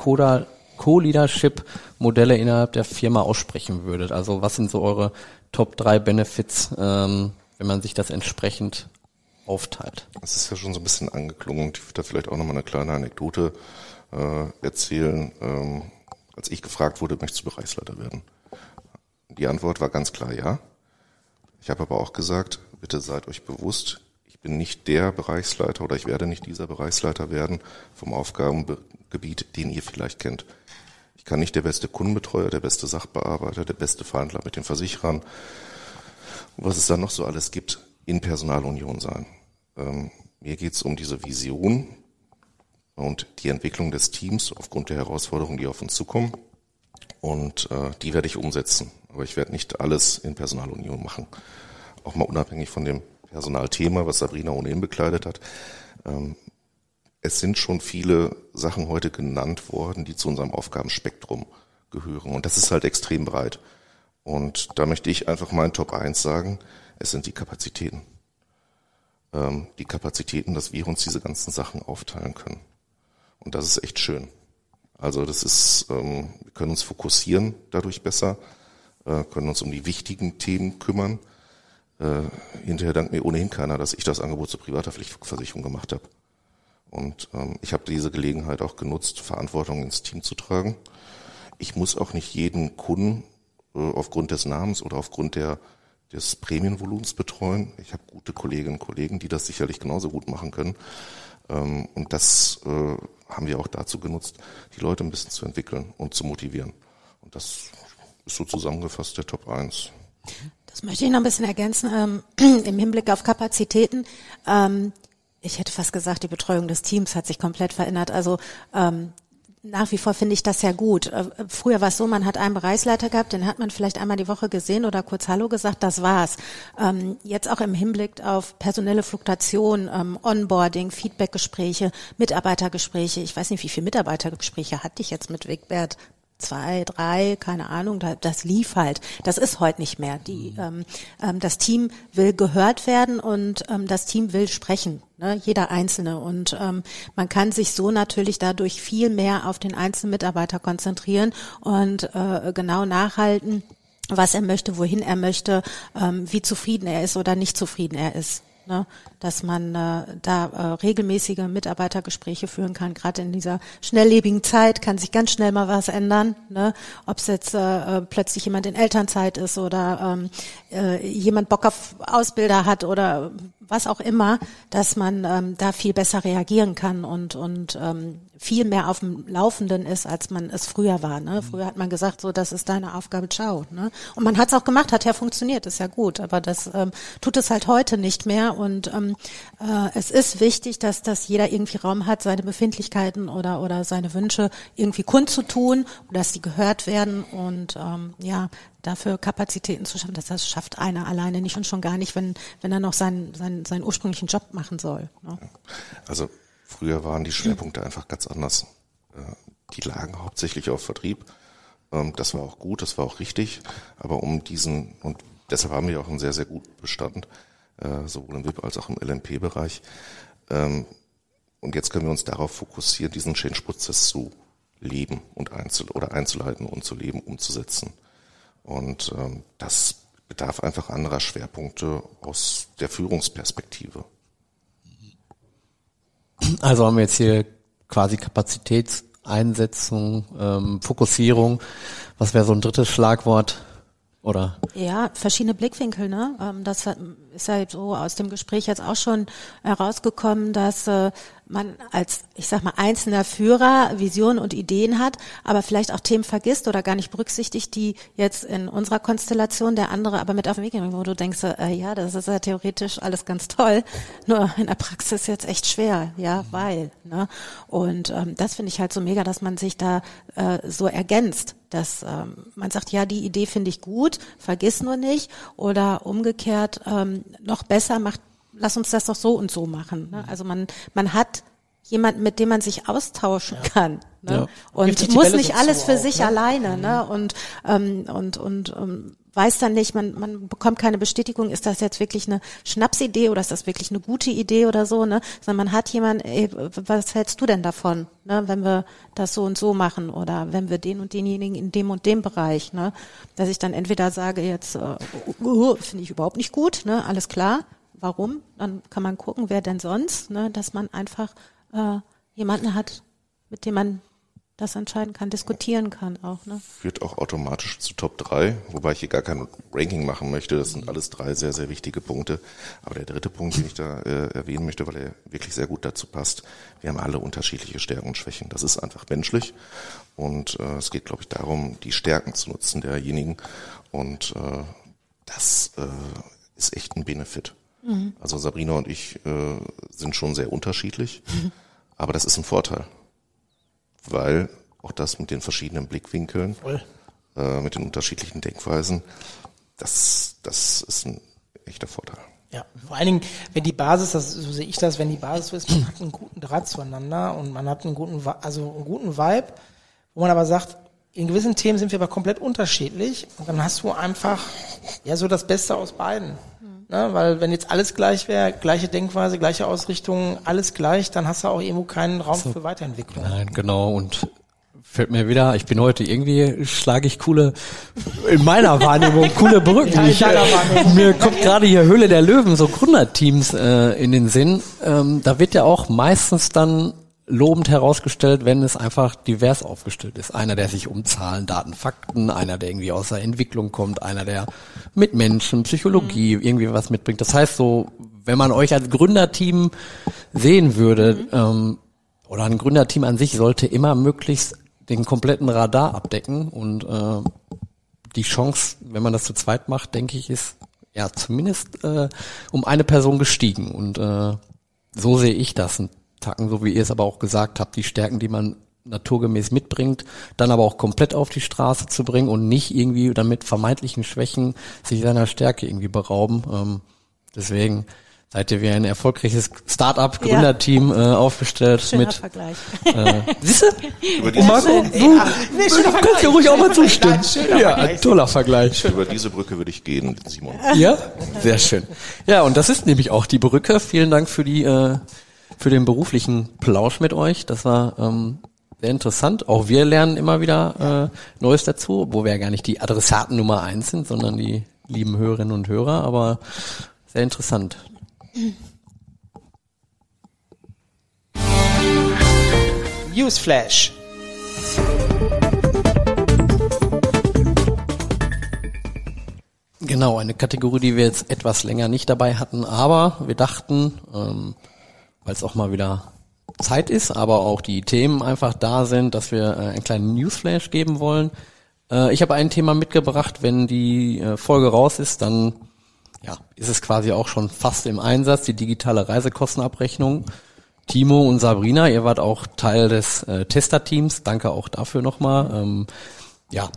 Co-Leadership-Modelle innerhalb der Firma aussprechen würdet. Also was sind so eure Top drei Benefits, ähm, wenn man sich das entsprechend aufteilt? Das ist ja schon so ein bisschen angeklungen. Ich würde da vielleicht auch nochmal eine kleine Anekdote äh, erzählen. Ähm, als ich gefragt wurde, möchtest du Bereichsleiter werden? Die Antwort war ganz klar ja. Ich habe aber auch gesagt, bitte seid euch bewusst, ich bin nicht der Bereichsleiter oder ich werde nicht dieser Bereichsleiter werden vom Aufgabengebiet, den ihr vielleicht kennt. Ich kann nicht der beste Kundenbetreuer, der beste Sachbearbeiter, der beste Verhandler mit den Versicherern und was es dann noch so alles gibt, in Personalunion sein. Ähm, mir geht es um diese Vision und die Entwicklung des Teams aufgrund der Herausforderungen, die auf uns zukommen. Und äh, die werde ich umsetzen. Aber ich werde nicht alles in Personalunion machen. Auch mal unabhängig von dem Personalthema, was Sabrina ohnehin bekleidet hat. Ähm, es sind schon viele Sachen heute genannt worden, die zu unserem Aufgabenspektrum gehören. Und das ist halt extrem breit. Und da möchte ich einfach mal in Top eins sagen, es sind die Kapazitäten. Ähm, die Kapazitäten, dass wir uns diese ganzen Sachen aufteilen können. Und das ist echt schön. Also das ist, ähm, wir können uns fokussieren dadurch besser, äh, können uns um die wichtigen Themen kümmern. Äh, hinterher dankt mir ohnehin keiner, dass ich das Angebot zur Privathaftpflichtversicherung gemacht habe. Und ähm, ich habe diese Gelegenheit auch genutzt, Verantwortung ins Team zu tragen. Ich muss auch nicht jeden Kunden äh, aufgrund des Namens oder aufgrund der des Prämienvolumens betreuen. Ich habe gute Kolleginnen und Kollegen, die das sicherlich genauso gut machen können. Ähm, und das äh, haben wir auch dazu genutzt, die Leute ein bisschen zu entwickeln und zu motivieren. Und das ist so zusammengefasst der Top eins. Das möchte ich noch ein bisschen ergänzen, ähm, im Hinblick auf Kapazitäten. Ähm, ich hätte fast gesagt, die Betreuung des Teams hat sich komplett verändert. Also ähm, nach wie vor finde ich das ja gut. Äh, früher war es so, man hat einen Bereichsleiter gehabt, den hat man vielleicht einmal die Woche gesehen oder kurz Hallo gesagt, das war's. Ähm, jetzt auch im Hinblick auf personelle Fluktuation, ähm, Onboarding, Feedbackgespräche, Mitarbeitergespräche. Ich weiß nicht, wie viele Mitarbeitergespräche hatte ich jetzt mit Wigbert? Zwei, drei, keine Ahnung, das lief halt. Das ist heute nicht mehr. Die, ähm, ähm, das Team will gehört werden und ähm, das Team will sprechen, ne? Jeder Einzelne. Und ähm, man kann sich so natürlich dadurch viel mehr auf den einzelnen Mitarbeiter konzentrieren und äh, genau nachhalten, was er möchte, wohin er möchte, ähm, wie zufrieden er ist oder nicht zufrieden er ist. Ne, dass man äh, da äh, regelmäßige Mitarbeitergespräche führen kann. Gerade in dieser schnelllebigen Zeit kann sich ganz schnell mal was ändern. Ne? Ob es jetzt äh, plötzlich jemand in Elternzeit ist oder ähm, äh, jemand Bock auf Ausbilder hat oder was auch immer, dass man ähm, da viel besser reagieren kann und und ähm, viel mehr auf dem Laufenden ist, als man es früher war. Ne? Früher hat man gesagt, so, das ist deine Aufgabe, ciao. Ne? Und man hat es auch gemacht, hat ja funktioniert, ist ja gut. Aber das ähm, tut es halt heute nicht mehr. Und ähm, äh, es ist wichtig, dass dass jeder irgendwie Raum hat, seine Befindlichkeiten oder oder seine Wünsche irgendwie kundzutun, dass die gehört werden. Und ähm, ja, dafür Kapazitäten zu schaffen, dass das schafft einer alleine nicht und schon gar nicht, wenn wenn er noch seinen seinen, seinen ursprünglichen Job machen soll. Ne? Also früher waren die Schwerpunkte einfach ganz anders. Die lagen hauptsächlich auf Vertrieb. Das war auch gut, das war auch richtig. Aber um diesen, und deshalb haben wir auch einen sehr, sehr guten Bestand, sowohl im W I P als auch im L N P-Bereich. Und jetzt können wir uns darauf fokussieren, diesen Change-Prozess zu leben und einzel oder einzuleiten und zu leben, umzusetzen. Und ähm, das bedarf einfach anderer Schwerpunkte aus der Führungsperspektive. Also haben wir jetzt hier quasi Kapazitätseinsetzung, ähm, Fokussierung. Was wäre so ein drittes Schlagwort? Oder? Ja, verschiedene Blickwinkel, ne? Das ist ja so aus dem Gespräch jetzt auch schon herausgekommen, dass äh, man als, ich sag mal, einzelner Führer Visionen und Ideen hat, aber vielleicht auch Themen vergisst oder gar nicht berücksichtigt, die jetzt in unserer Konstellation der andere aber mit auf den Weg gehen, wo du denkst, äh, ja, das ist ja theoretisch alles ganz toll, nur in der Praxis jetzt echt schwer, ja, weil, ne? Und ähm, das finde ich halt so mega, dass man sich da äh, so ergänzt, dass ähm, man sagt, ja, die Idee finde ich gut, vergiss nur nicht, oder umgekehrt ähm, noch besser macht, lass uns das doch so und so machen. Ne? Also man man hat jemanden, mit dem man sich austauschen ja. kann, ne? Ja. Und muss nicht alles für auch, sich ne? alleine, mhm. ne? Und ähm, und und ähm, weiß dann nicht, man man bekommt keine Bestätigung, ist das jetzt wirklich eine Schnapsidee oder ist das wirklich eine gute Idee oder so, ne? Sondern man hat jemanden, ey, was hältst du denn davon, ne? Wenn wir das so und so machen oder wenn wir den und denjenigen in dem und dem Bereich, ne? Dass ich dann entweder sage jetzt, äh, uh, finde ich überhaupt nicht gut, ne? Alles klar. Warum? Dann kann man gucken, wer denn sonst, ne? Dass man einfach äh, jemanden hat, mit dem man das entscheiden kann, diskutieren kann auch. Ne? Führt auch automatisch zu Top drei, wobei ich hier gar kein Ranking machen möchte. Das sind alles drei sehr, sehr wichtige Punkte. Aber der dritte Punkt, den ich da äh, erwähnen möchte, weil er wirklich sehr gut dazu passt, wir haben alle unterschiedliche Stärken und Schwächen. Das ist einfach menschlich und äh, es geht, glaube ich, darum, die Stärken zu nutzen derjenigen und äh, das äh, ist echt ein Benefit. Mhm. Also Sabrina und ich äh, sind schon sehr unterschiedlich, mhm. aber das ist ein Vorteil. Weil auch das mit den verschiedenen Blickwinkeln, äh, mit den unterschiedlichen Denkweisen, das, das ist ein echter Vorteil. Ja, vor allen Dingen, wenn die Basis, das, so sehe ich das, wenn die Basis so ist, man hat einen guten Draht zueinander und man hat einen guten, also einen guten Vibe, wo man aber sagt, in gewissen Themen sind wir aber komplett unterschiedlich und dann hast du einfach ja so das Beste aus beiden. Ne, weil wenn jetzt alles gleich wäre, gleiche Denkweise, gleiche Ausrichtung, alles gleich, dann hast du auch irgendwo keinen Raum so, für Weiterentwicklung. Nein, genau. Und fällt mir wieder, ich bin heute irgendwie, schlage ich coole, in meiner Wahrnehmung, coole Brücken. Ja, ich, äh, mir kommt gerade hier Höhle der Löwen, so Gründerteams äh, in den Sinn. Ähm, da wird ja auch meistens dann lobend herausgestellt, wenn es einfach divers aufgestellt ist. Einer, der sich um Zahlen, Daten, Fakten, einer, der irgendwie aus der Entwicklung kommt, einer, der mit Menschen, Psychologie mhm. irgendwie was mitbringt. Das heißt so, wenn man euch als Gründerteam sehen würde, mhm. ähm, oder ein Gründerteam an sich sollte immer möglichst den kompletten Radar abdecken und äh, die Chance, wenn man das zu zweit macht, denke ich, ist ja zumindest äh, um eine Person gestiegen und äh, so sehe ich das. Tacken, so wie ihr es aber auch gesagt habt, die Stärken, die man naturgemäß mitbringt, dann aber auch komplett auf die Straße zu bringen und nicht irgendwie dann mit vermeintlichen Schwächen sich seiner Stärke irgendwie berauben. Ähm, deswegen seid ihr wie ein erfolgreiches Start-up-Gründerteam ja. äh, aufgestellt. Schöner mit Vergleich. Äh, siehst du? Oh, Marco, du ja, kannst ja ruhig auch mal zustimmen. Ja, ein toller Vergleich. Über diese Brücke würde ich gehen, Simon. Ja, sehr schön. Ja, und das ist nämlich auch die Brücke. Vielen Dank für die äh, für den beruflichen Plausch mit euch. Das war ähm, sehr interessant. Auch wir lernen immer wieder äh, Neues dazu, wo wir ja gar nicht die Adressaten Nummer eins sind, sondern die lieben Hörerinnen und Hörer, aber sehr interessant. Newsflash. Genau, eine Kategorie, die wir jetzt etwas länger nicht dabei hatten, aber wir dachten, ähm, weil es auch mal wieder Zeit ist, aber auch die Themen einfach da sind, dass wir äh, einen kleinen Newsflash geben wollen. Äh, ich habe ein Thema mitgebracht, wenn die äh, Folge raus ist, dann ja, ist es quasi auch schon fast im Einsatz, die digitale Reisekostenabrechnung. Timo und Sabrina, ihr wart auch Teil des äh, Testerteams, danke auch dafür nochmal. Ähm, ja,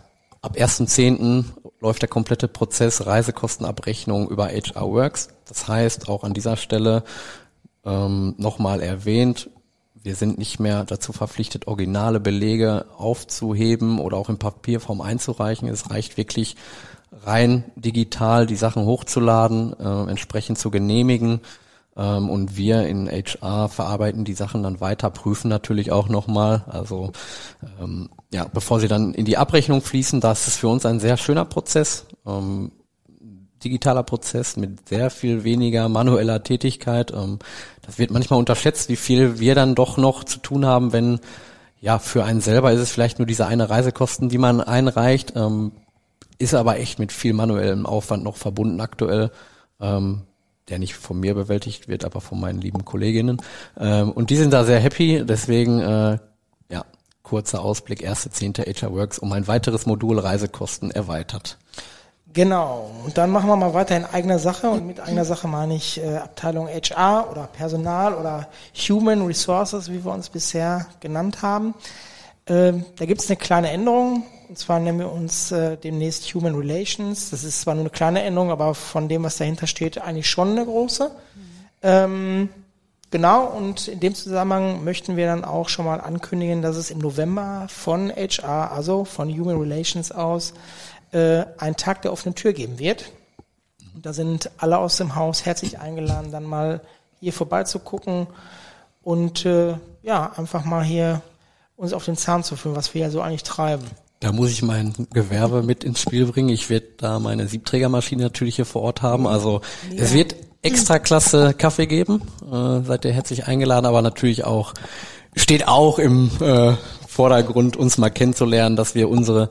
ab ersten zehnten läuft der komplette Prozess Reisekostenabrechnung über H R Works. Das heißt, auch an dieser Stelle ähm, nochmal erwähnt, wir sind nicht mehr dazu verpflichtet, originale Belege aufzuheben oder auch in Papierform einzureichen. Es reicht wirklich rein digital die Sachen hochzuladen, äh, entsprechend zu genehmigen. Ähm, und wir in H R verarbeiten die Sachen dann weiter, prüfen natürlich auch nochmal. Also ähm, ja, bevor sie dann in die Abrechnung fließen, das ist für uns ein sehr schöner Prozess. Ähm, digitaler Prozess mit sehr viel weniger manueller Tätigkeit. Ähm, das wird manchmal unterschätzt, wie viel wir dann doch noch zu tun haben, wenn, ja, für einen selber ist es vielleicht nur diese eine Reisekosten, die man einreicht, ähm, ist aber echt mit viel manuellem Aufwand noch verbunden aktuell, ähm, der nicht von mir bewältigt wird, aber von meinen lieben Kolleginnen. Ähm, und die sind da sehr happy, deswegen, äh, ja, kurzer Ausblick, erste zehnte H R Works um ein weiteres Modul Reisekosten erweitert. Genau, und dann machen wir mal weiter in eigener Sache, und mit eigener Sache meine ich äh, Abteilung H R oder Personal oder Human Resources, wie wir uns bisher genannt haben. Ähm, da gibt es eine kleine Änderung, und zwar nennen wir uns äh, demnächst Human Relations. Das ist zwar nur eine kleine Änderung, aber von dem, was dahinter steht, eigentlich schon eine große. Mhm. Ähm, genau, und in dem Zusammenhang möchten wir dann auch schon mal ankündigen, dass es im November von H R, also von Human Relations aus, einen Tag der offenen Tür geben wird. Und da sind alle aus dem Haus herzlich eingeladen, dann mal hier vorbeizugucken und äh, ja, einfach mal hier uns auf den Zahn zu fühlen, was wir ja so eigentlich treiben. Da muss ich mein Gewerbe mit ins Spiel bringen. Ich werde da meine Siebträgermaschine natürlich hier vor Ort haben. Also ja. Es wird extra klasse Kaffee geben. Äh, seid ihr herzlich eingeladen, aber natürlich auch, steht auch im äh, Vordergrund, uns mal kennenzulernen, dass wir unsere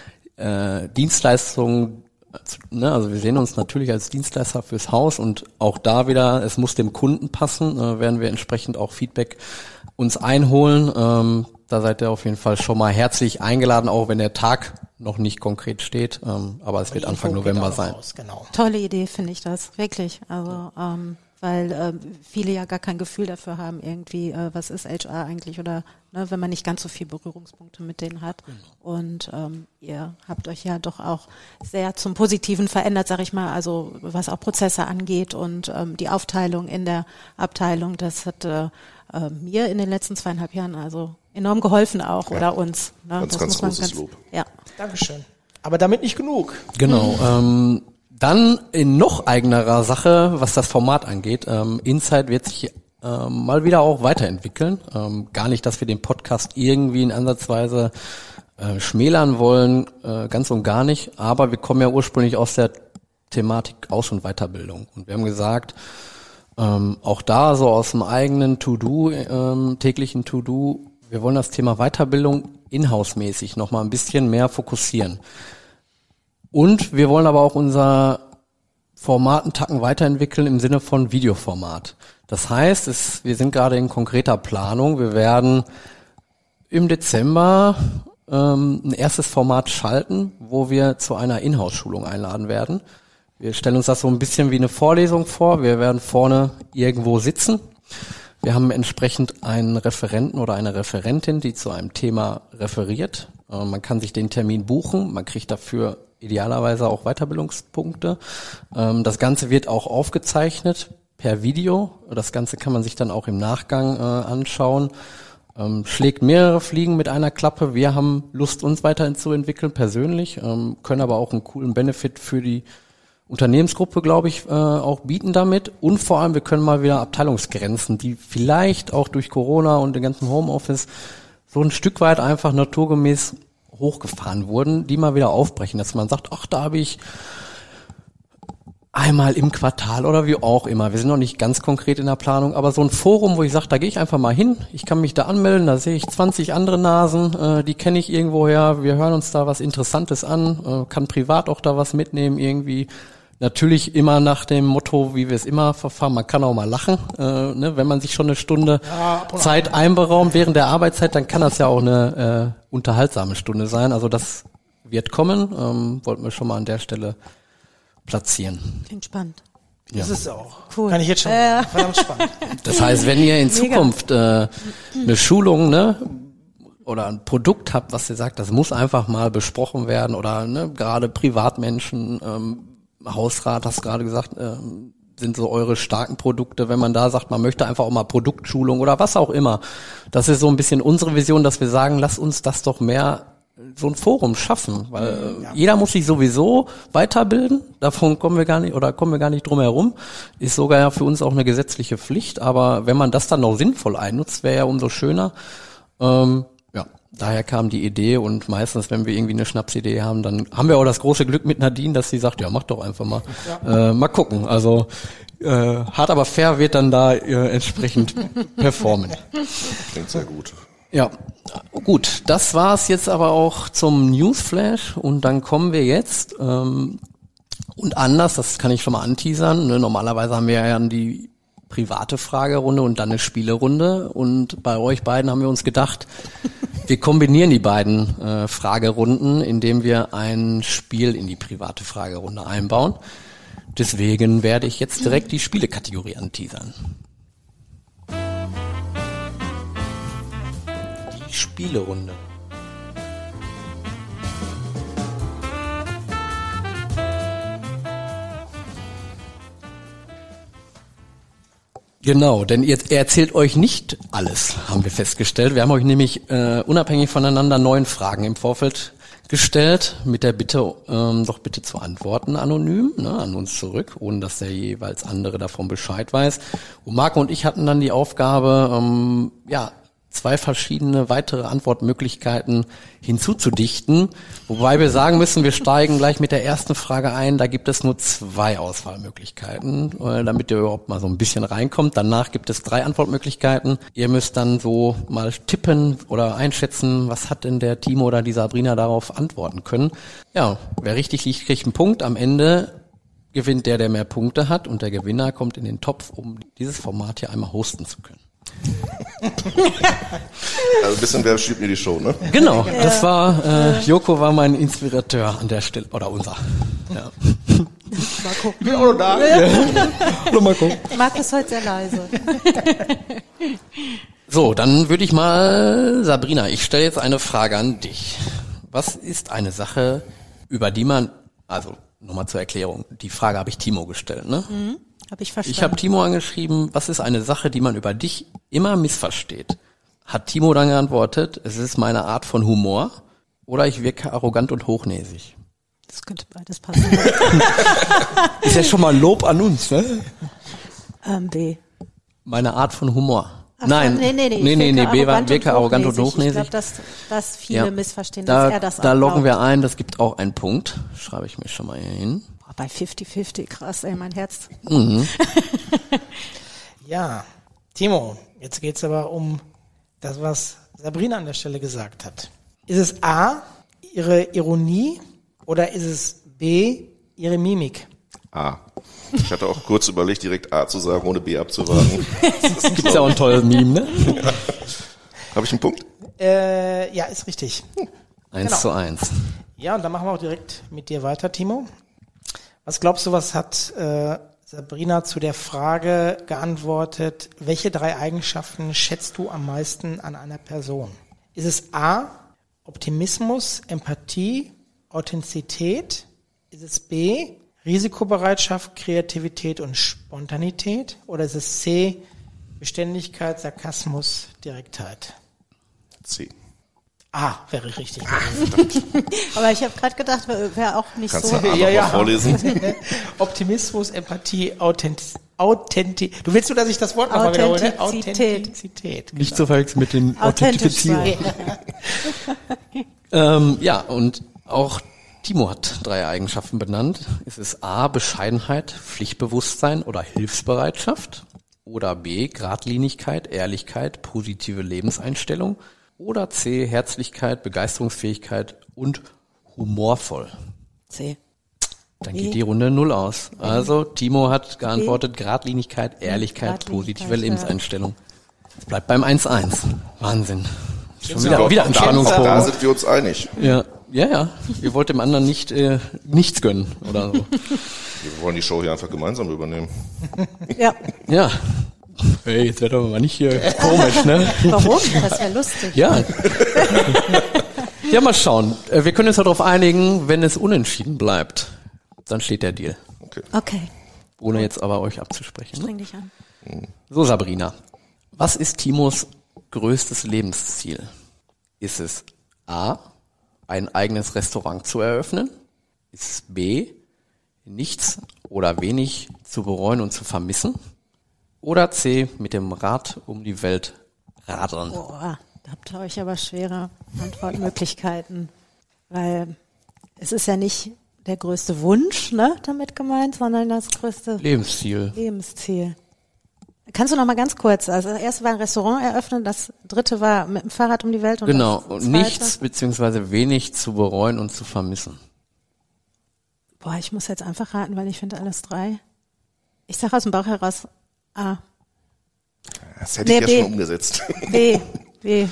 Äh, Dienstleistungen, ne, also wir sehen uns natürlich als Dienstleister fürs Haus, und auch da wieder, es muss dem Kunden passen, äh, werden wir entsprechend auch Feedback uns einholen. Ähm, da seid ihr auf jeden Fall schon mal herzlich eingeladen, auch wenn der Tag noch nicht konkret steht, ähm, aber es aber wird Anfang November sein. Raus, genau. Tolle Idee, finde ich das, wirklich. Also ähm, weil äh, viele ja gar kein Gefühl dafür haben, irgendwie, äh, was ist H R eigentlich, oder ne, wenn man nicht ganz so viel Berührungspunkte mit denen hat. Genau. Und ähm, ihr habt euch ja doch auch sehr zum Positiven verändert, sag ich mal, also was auch Prozesse angeht und ähm, die Aufteilung in der Abteilung, das hat äh, äh, mir in den letzten zweieinhalb Jahren also enorm geholfen auch, ja. Oder uns. Ne? Ganz, das ganz muss man großes ganz, Lob. Ja. Dankeschön. Aber damit nicht genug. Genau, ähm, dann in noch eigenerer Sache, was das Format angeht. Ähm, Insight wird sich ähm, mal wieder auch weiterentwickeln. Ähm, gar nicht, dass wir den Podcast irgendwie in Ansatzweise äh, schmälern wollen, äh, ganz und gar nicht. Aber wir kommen ja ursprünglich aus der Thematik Aus- und Weiterbildung. Und wir haben gesagt, ähm, auch da so aus dem eigenen To-Do, ähm, täglichen To-Do, wir wollen das Thema Weiterbildung inhouse-mäßig noch mal ein bisschen mehr fokussieren. Und wir wollen aber auch unser Format einen Tacken weiterentwickeln im Sinne von Videoformat. Das heißt, es, wir sind gerade in konkreter Planung. Wir werden im Dezember ähm, ein erstes Format schalten, wo wir zu einer Inhouse-Schulung einladen werden. Wir stellen uns das so ein bisschen wie eine Vorlesung vor. Wir werden vorne irgendwo sitzen. Wir haben entsprechend einen Referenten oder eine Referentin, die zu einem Thema referiert. Äh, man kann sich den Termin buchen. Man kriegt dafür idealerweise auch Weiterbildungspunkte. Ähm, das Ganze wird auch aufgezeichnet per Video. Das Ganze kann man sich dann auch im Nachgang äh, anschauen. Ähm, schlägt mehrere Fliegen mit einer Klappe. Wir haben Lust, uns weiterzuentwickeln persönlich, ähm, können aber auch einen coolen Benefit für die Unternehmensgruppe, glaube ich, äh, auch bieten damit. Und vor allem, wir können mal wieder Abteilungsgrenzen, die vielleicht auch durch Corona und den ganzen Homeoffice so ein Stück weit einfach naturgemäß hochgefahren wurden, die mal wieder aufbrechen, dass man sagt, ach, da habe ich einmal im Quartal oder wie auch immer. Wir sind noch nicht ganz konkret in der Planung, aber so ein Forum, wo ich sage, da gehe ich einfach mal hin, ich kann mich da anmelden, da sehe ich zwanzig andere Nasen, äh, die kenne ich irgendwoher, wir hören uns da was Interessantes an, äh, kann privat auch da was mitnehmen irgendwie. Natürlich immer nach dem Motto, wie wir es immer verfahren, man kann auch mal lachen, äh, ne? Wenn man sich schon eine Stunde ja, Zeit einberaumt während der Arbeitszeit, dann kann das ja auch eine äh, unterhaltsame Stunde sein. Also das wird kommen, ähm, wollten wir schon mal an der Stelle platzieren. Klingt spannend. Ja. Das ist auch. Cool. Kann ich jetzt schon. Äh. Verdammt spannend. Das heißt, wenn ihr in Zukunft äh, eine Schulung, ne, oder ein Produkt habt, was ihr sagt, das muss einfach mal besprochen werden oder ne, gerade Privatmenschen, ähm, Hausrat, hast gerade gesagt, ähm, sind so eure starken Produkte, wenn man da sagt, man möchte einfach auch mal Produktschulung oder was auch immer. Das ist so ein bisschen unsere Vision, dass wir sagen, lass uns das doch mehr so ein Forum schaffen, weil ja. jeder muss sich sowieso weiterbilden, davon kommen wir gar nicht oder kommen wir gar nicht drum herum, ist sogar ja für uns auch eine gesetzliche Pflicht, aber wenn man das dann noch sinnvoll einnutzt, wäre ja umso schöner. Ähm, ja, daher kam die Idee und meistens, wenn wir irgendwie eine Schnapsidee haben, dann haben wir auch das große Glück mit Nadine, dass sie sagt, ja, mach doch einfach mal, ja. äh, mal gucken, also äh, hart aber fair wird dann da äh, entsprechend performen. Klingt sehr gut. Ja, gut, das war's jetzt aber auch zum Newsflash und dann kommen wir jetzt ähm, und anders, das kann ich schon mal anteasern, ne, normalerweise haben wir ja die private Fragerunde und dann eine Spielerunde und bei euch beiden haben wir uns gedacht, wir kombinieren die beiden äh, Fragerunden, indem wir ein Spiel in die private Fragerunde einbauen. Deswegen werde ich jetzt direkt die Spielekategorie anteasern. Spielerunde. Genau, denn ihr, er erzählt euch nicht alles, haben wir festgestellt. Wir haben euch nämlich äh, unabhängig voneinander neun Fragen im Vorfeld gestellt, mit der Bitte, ähm, doch bitte zu antworten anonym, ne, an uns zurück, ohne dass der jeweils andere davon Bescheid weiß. Und Marco und ich hatten dann die Aufgabe, ähm, ja, zwei verschiedene weitere Antwortmöglichkeiten hinzuzudichten, wobei wir sagen müssen, wir steigen gleich mit der ersten Frage ein, da gibt es nur zwei Auswahlmöglichkeiten, damit ihr überhaupt mal so ein bisschen reinkommt. Danach gibt es drei Antwortmöglichkeiten. Ihr müsst dann so mal tippen oder einschätzen, was hat denn der Timo oder die Sabrina darauf antworten können. Ja, wer richtig liegt, kriegt einen Punkt. Am Ende gewinnt der, der mehr Punkte hat und der Gewinner kommt in den Topf, um dieses Format hier einmal hosten zu können. Also ein bisschen wer schiebt mir die Show, ne? Genau, ja. Das war, äh, Joko war mein Inspirateur an der Stelle, oder unser. Ja. Marco. Ich bin auch noch da. Ja. Ja. Mal gucken. Marco ist heute sehr leise. So, dann würde ich mal, Sabrina, ich stelle jetzt eine Frage an dich. Was ist eine Sache, über die man, also nochmal zur Erklärung, die Frage habe ich Timo gestellt, ne? Mhm. Hab ich verstanden. Ich habe Timo angeschrieben, was ist eine Sache, die man über dich immer missversteht? Hat Timo dann geantwortet, es ist meine Art von Humor oder ich wirke arrogant und hochnäsig? Das könnte beides passen. Ist ja schon mal Lob an uns, ne? Ähm, B. Meine Art von Humor. Ach, Nein, nee, nee, nee, nee, nee, nee B war arrogant wirke arrogant und hochnäsig. Ich glaube, dass, dass viele ja. missverstehen, da, dass er das auch Da loggen glaubt. wir ein, das gibt auch einen Punkt. Schreibe ich mir schon mal hier hin. Bei fünfzig fünfzig, krass, ey, mein Herz. Mhm. Ja, Timo, jetzt geht's aber um das, was Sabrina an der Stelle gesagt hat. Ist es A, ihre Ironie oder ist es B, ihre Mimik? A. Ich hatte auch kurz überlegt, direkt A zu sagen, ohne B abzuwarten. Gibt's ja auch ein tolles Meme, ne? Ja. Habe ich einen Punkt? Äh, ja, ist richtig. Eins Genau. zu eins. Ja, und dann machen wir auch direkt mit dir weiter, Timo. Was glaubst du, was hat äh, Sabrina zu der Frage geantwortet, welche drei Eigenschaften schätzt du am meisten an einer Person? Ist es A, Optimismus, Empathie, Authentizität? Ist es B, Risikobereitschaft, Kreativität und Spontanität? Oder ist es C, Beständigkeit, Sarkasmus, Direktheit? C. Ah, wäre richtig. Aber ich habe gerade gedacht, wäre wär auch nicht Kannst so. du A Ja, noch ja. mal vorlesen? Optimismus, Empathie, Authentiz Authentizität. Du willst nur, dass ich das Wort nochmal wiederhole? Ne? Authentizität. Authentizität. Nicht zu verwechseln mit den Authentisch Authentifizierungen. ähm, ja, und auch Timo hat drei Eigenschaften benannt. Es ist A, Bescheidenheit, Pflichtbewusstsein oder Hilfsbereitschaft. Oder B, Geradlinigkeit, Ehrlichkeit, positive Lebenseinstellung. Oder C, Herzlichkeit, Begeisterungsfähigkeit und humorvoll. C. Dann B. geht die Runde null aus. Also Timo hat geantwortet, Geradlinigkeit, Ehrlichkeit, Geradlinigkeit, positive ja. Lebenseinstellung. Es bleibt beim eins eins. Wahnsinn. Schon Ja, wieder, Doch, wieder ein da, Spannungsbogen. da sind wir uns einig. Ja, ja, ja. Ihr wollt dem anderen nicht äh, nichts gönnen oder so. Wir wollen die Show hier einfach gemeinsam übernehmen. Ja. Ja, Hey, jetzt wird aber mal nicht hier komisch, ne? Warum? Das wäre lustig. Ja. Ja, mal schauen. Äh, Wir können uns darauf einigen, wenn es unentschieden bleibt, dann steht der Deal. Okay. Okay, Ohne jetzt aber euch abzusprechen. Ne? streng dich an. So, Sabrina. Was ist Timos größtes Lebensziel? Ist es A, ein eigenes Restaurant zu eröffnen? Ist es B, nichts oder wenig zu bereuen und zu vermissen? Oder C, mit dem Rad um die Welt radeln? Boah, da habt ihr euch aber schwere Antwortmöglichkeiten, weil es ist ja nicht der größte Wunsch, ne, damit gemeint, sondern das größte Lebensziel. Lebensziel. Kannst du noch mal ganz kurz, also das erste war ein Restaurant eröffnen, das dritte war mit dem Fahrrad um die Welt und Genau, das und zweite? nichts beziehungsweise wenig zu bereuen und zu vermissen. Boah, ich muss jetzt einfach raten, weil ich finde alles drei. Ich sage aus dem Bauch heraus A. Das hätte ich Nee, ja B. schon umgesetzt. B. B.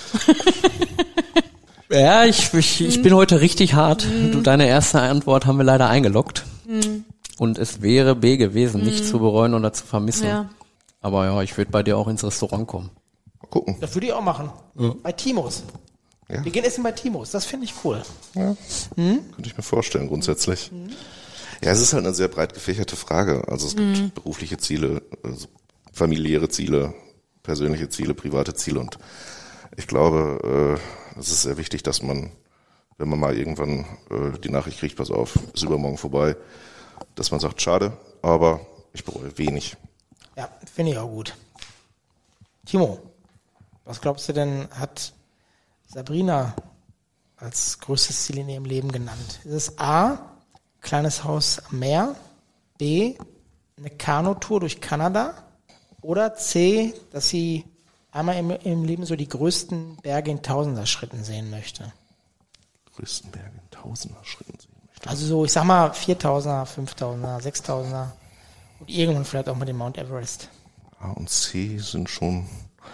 Ja, ich, ich, ich bin heute richtig hart. Du, deine erste Antwort haben wir leider eingeloggt. Und es wäre B gewesen, nicht zu bereuen oder zu vermissen. Ja. Aber ja, ich würde bei dir auch ins Restaurant kommen. Mal gucken. Das würde ich auch machen. Bei Timos. Ja. Wir gehen essen bei Timos. Das finde ich cool. Ja. Könnte ich mir vorstellen, grundsätzlich. Ja, es ist halt eine sehr breit gefächerte Frage. Also es gibt berufliche Ziele, also familiäre Ziele, persönliche Ziele, private Ziele. Und ich glaube, äh, es ist sehr wichtig, dass man, wenn man mal irgendwann äh, die Nachricht kriegt, pass auf, ist übermorgen vorbei, dass man sagt, schade, aber ich bereue wenig. Ja, finde ich auch gut. Timo, was glaubst du denn, hat Sabrina als größtes Ziel in ihrem Leben genannt? Ist es A, kleines Haus am Meer, B, eine Kanutour durch Kanada oder C, dass sie einmal im, im Leben so die größten Berge in Tausender-Schritten sehen möchte? Größten Berge in Tausender Schritten sehen möchte. Also so, ich sag mal Viertausender, Fünftausender, Sechstausender und irgendwann vielleicht auch mal den Mount Everest. A und C sind schon,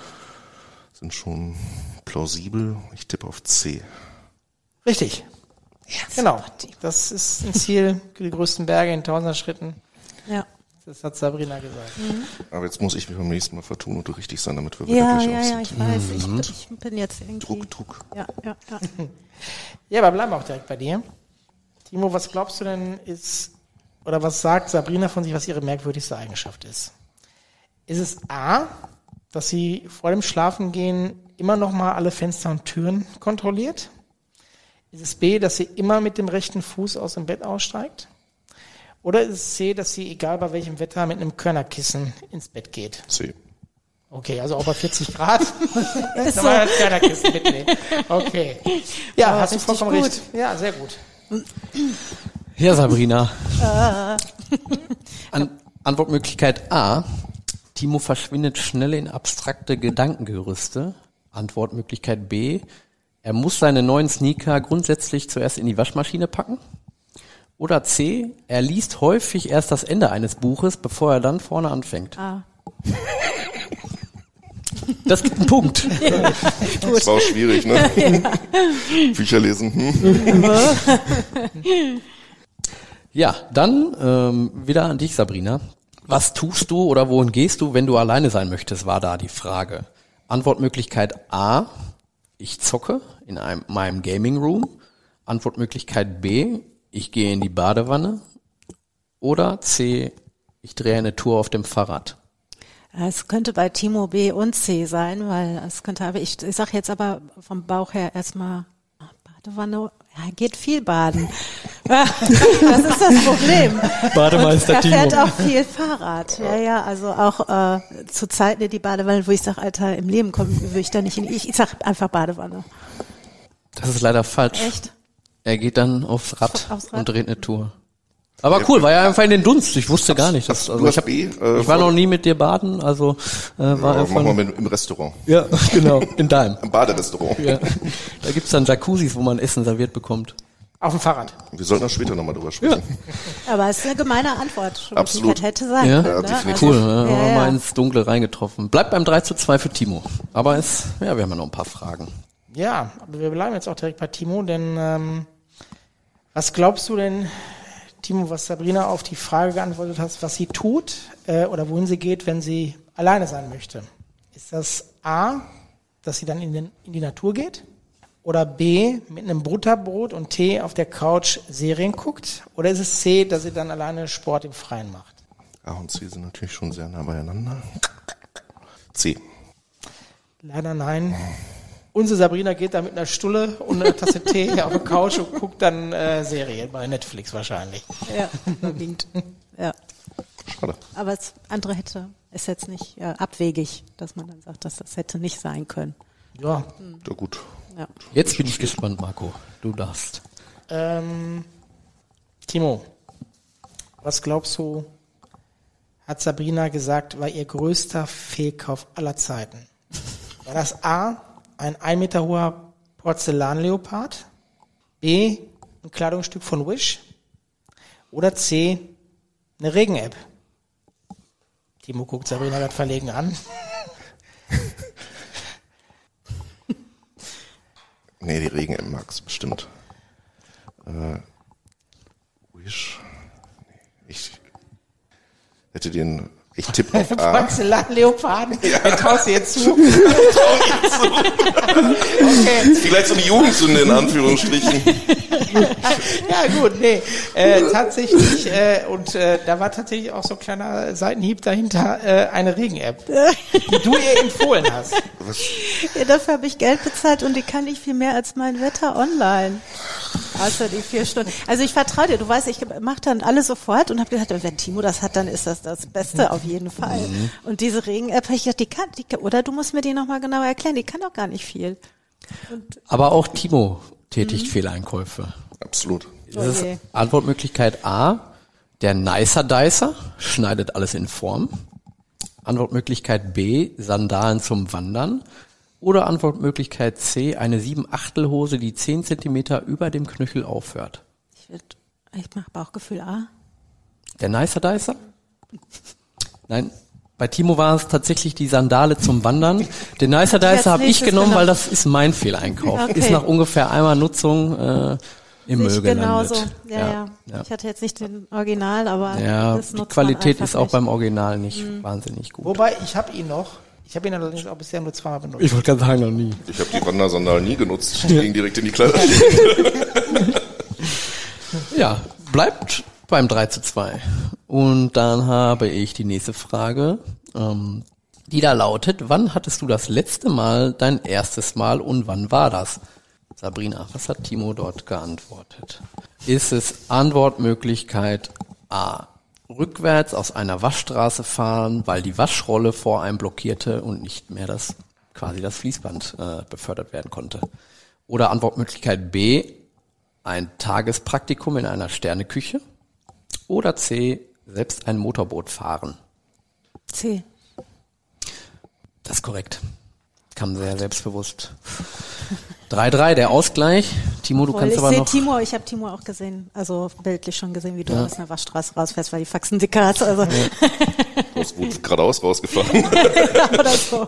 sind schon plausibel. Ich tippe auf C. Richtig. Genau. Das ist ein Ziel, die größten Berge in Tausender Schritten. Ja. Das hat Sabrina gesagt. Aber jetzt muss ich mich beim nächsten Mal vertun und du richtig sein, damit wir Ja, wirklich ja, auf ja, sind. ich weiß. Ich, bin- ich bin jetzt irgendwie. Druck, Druck. Ja, ja, ja. Ja, aber bleiben wir auch direkt bei dir. Timo, was glaubst du denn ist, oder was sagt Sabrina von sich, was ihre merkwürdigste Eigenschaft ist? Ist es A, dass sie vor dem Schlafengehen immer noch mal alle Fenster und Türen kontrolliert? Ist es B, dass sie immer mit dem rechten Fuß aus dem Bett aussteigt? Oder ist es C, dass sie, egal bei welchem Wetter, mit einem Körnerkissen ins Bett geht? C. Okay, also auch bei vierzig Grad. Ist Kann so. man das Körnerkissen mitnehmen. Okay. Ja, Oh, hast du richtig vollkommen gut. recht. Ja, sehr gut. Ja, Sabrina. An Antwortmöglichkeit A. Timo verschwindet schnell in abstrakte Gedankengerüste. Antwortmöglichkeit B. Er muss seine neuen Sneaker grundsätzlich zuerst in die Waschmaschine packen. Oder C. Er liest häufig erst das Ende eines Buches, bevor er dann vorne anfängt. Ah. Das gibt einen Punkt. Das war auch schwierig, ne? Bücher lesen. Hm. Ja, dann ähm, wieder an dich, Sabrina. Was tust du oder wohin gehst du, wenn du alleine sein möchtest, war da die Frage. Antwortmöglichkeit A, ich zocke in einem, meinem Gaming Room. Antwortmöglichkeit B, ich gehe in die Badewanne. Oder C, ich drehe eine Tour auf dem Fahrrad. Es könnte bei Timo B und C sein, weil es könnte, aber ich, ich sage jetzt aber vom Bauch her erstmal Badewanne, ja, geht viel baden. Das ist das Problem. Bademeister Und er fährt Timo. auch viel Fahrrad. Ja, ja, also auch äh, zu Zeiten in die Badewanne, wo ich sage, Alter, im Leben komme würde ich da nicht hin. Ich, ich sag einfach Badewanne. Das ist leider falsch. Echt? Er geht dann aufs Rad, Aufs Rad? und dreht eine Tour. Aber cool, war ja einfach in den Dunst. Ich wusste gar nicht. Dass, Du also hast ich, hab, B, äh, ich war noch nie mit dir baden, also äh, war Ja, einfach. machen wir mit, im Restaurant. Ja, genau, in deinem. Im Baderestaurant. Ja. Da gibt's dann Jacuzzis, wo man Essen serviert bekommt. Auf dem Fahrrad. Wir sollten da später nochmal drüber sprechen. Aber es ist eine gemeine Antwort. Absolut. Hätte sein Ja, können, ja, ne? definitiv. Cool, Also, ja, ja, haben wir ja. mal ins Dunkle reingetroffen. Bleibt beim drei zu zwei für Timo. Aber es, ja, wir haben ja noch ein paar Fragen. Ja, aber wir bleiben jetzt auch direkt bei Timo, denn ähm, was glaubst du denn, Timo, was Sabrina auf die Frage geantwortet hat, was sie tut äh, oder wohin sie geht, wenn sie alleine sein möchte, ist das A, dass sie dann in, den, in die Natur geht? Oder B, mit einem Butterbrot und Tee auf der Couch Serien guckt? Oder ist es C, dass sie dann alleine Sport im Freien macht? A und C sind natürlich schon sehr nah beieinander. C. Leider nein. Unsere Sabrina geht da mit einer Stulle und einer Tasse Tee auf der Couch und guckt dann äh, Serien bei Netflix wahrscheinlich. Ja, überwiegend. Ja. Schade. Aber das andere hätte, ist jetzt nicht äh, abwegig, dass man dann sagt, dass das hätte nicht sein können. Ja. Ja, gut. Ja. Jetzt bin ich gespannt, Marco. Du darfst. Ähm, Timo, was glaubst du, hat Sabrina gesagt, war ihr größter Fehlkauf aller Zeiten? War das A, ein ein Meter hoher Porzellanleopard, B, ein Kleidungsstück von Wish oder C, eine Regen-App? Timo guckt Sabrina gerade verlegen an. Nee, die Regen-App mag's bestimmt. Äh, Wish. Nee, ich hätte den... Ich tippe auf A. Porzellanleoparden? Ja. Wer traust du jetzt zu? Okay. Vielleicht so eine Jugendsünde in Anführungsstrichen. Ja gut, nee, äh, tatsächlich, äh, und äh, da war tatsächlich auch so ein kleiner Seitenhieb dahinter, äh, eine Regen-App, die du ihr empfohlen hast. Was? Ja, dafür habe ich Geld bezahlt und die kann nicht viel mehr als mein Wetter online. Außer die vier Stunden. Also ich vertraue dir, du weißt, ich mache dann alles sofort und habe gedacht, wenn Timo das hat, dann ist das das Beste auf jeden Fall. Mhm. Und diese Regen-App, habe ich gedacht, die kann, die kann, oder du musst mir die nochmal genauer erklären, die kann doch gar nicht viel. Und Aber auch Timo tätigt mhm. Fehleinkäufe. Absolut. Das ist Antwortmöglichkeit A, der Nicer Dicer schneidet alles in Form. Antwortmöglichkeit B, Sandalen zum Wandern. Oder Antwortmöglichkeit C, eine sieben-Achtel-Hose, die zehn Zentimeter über dem Knöchel aufhört. Ich, würd, ich mache Bauchgefühl A. Der Nicer Dicer? Nein, bei Timo war es tatsächlich die Sandale zum Wandern. Den Nicer Dicer habe ich genommen, weil das ist mein Fehleinkauf. Okay. Ist nach ungefähr einmal Nutzung äh, im Müll gelandet. Genauso. Ja, ja, ja. ja. Ich hatte jetzt nicht den Original, aber ja, das die Qualität ist auch nicht. Beim Original nicht mhm. wahnsinnig gut. Wobei, ich habe ihn noch. Ich habe ihn allerdings auch bisher nur zweimal benutzt. Ich wollte gerade sagen, noch nie. Ich habe die Wandersandalen nie genutzt. Die gingen direkt in die Kleiderstäbe. Ja, bleibt beim drei zu zwei. Und dann habe ich die nächste Frage, ähm, die da lautet, wann hattest du das letzte Mal dein erstes Mal und wann war das? Sabrina, was hat Timo dort geantwortet? Ist es Antwortmöglichkeit A, rückwärts aus einer Waschstraße fahren, weil die Waschrolle vor einem blockierte und nicht mehr das quasi das Fließband äh, befördert werden konnte? Oder Antwortmöglichkeit B, ein Tagespraktikum in einer Sterneküche? Oder C, selbst ein Motorboot fahren? C. Das ist korrekt. Kam sehr selbstbewusst. drei drei, der Ausgleich. Timo, du Voll, kannst ich aber seh noch... Timo, ich habe Timo auch gesehen, also bildlich schon gesehen, wie du ja. aus einer Waschstraße rausfährst, weil die Faxen dicker hast. Also. Ja. Du hast gut geradeaus rausgefahren. Oder so.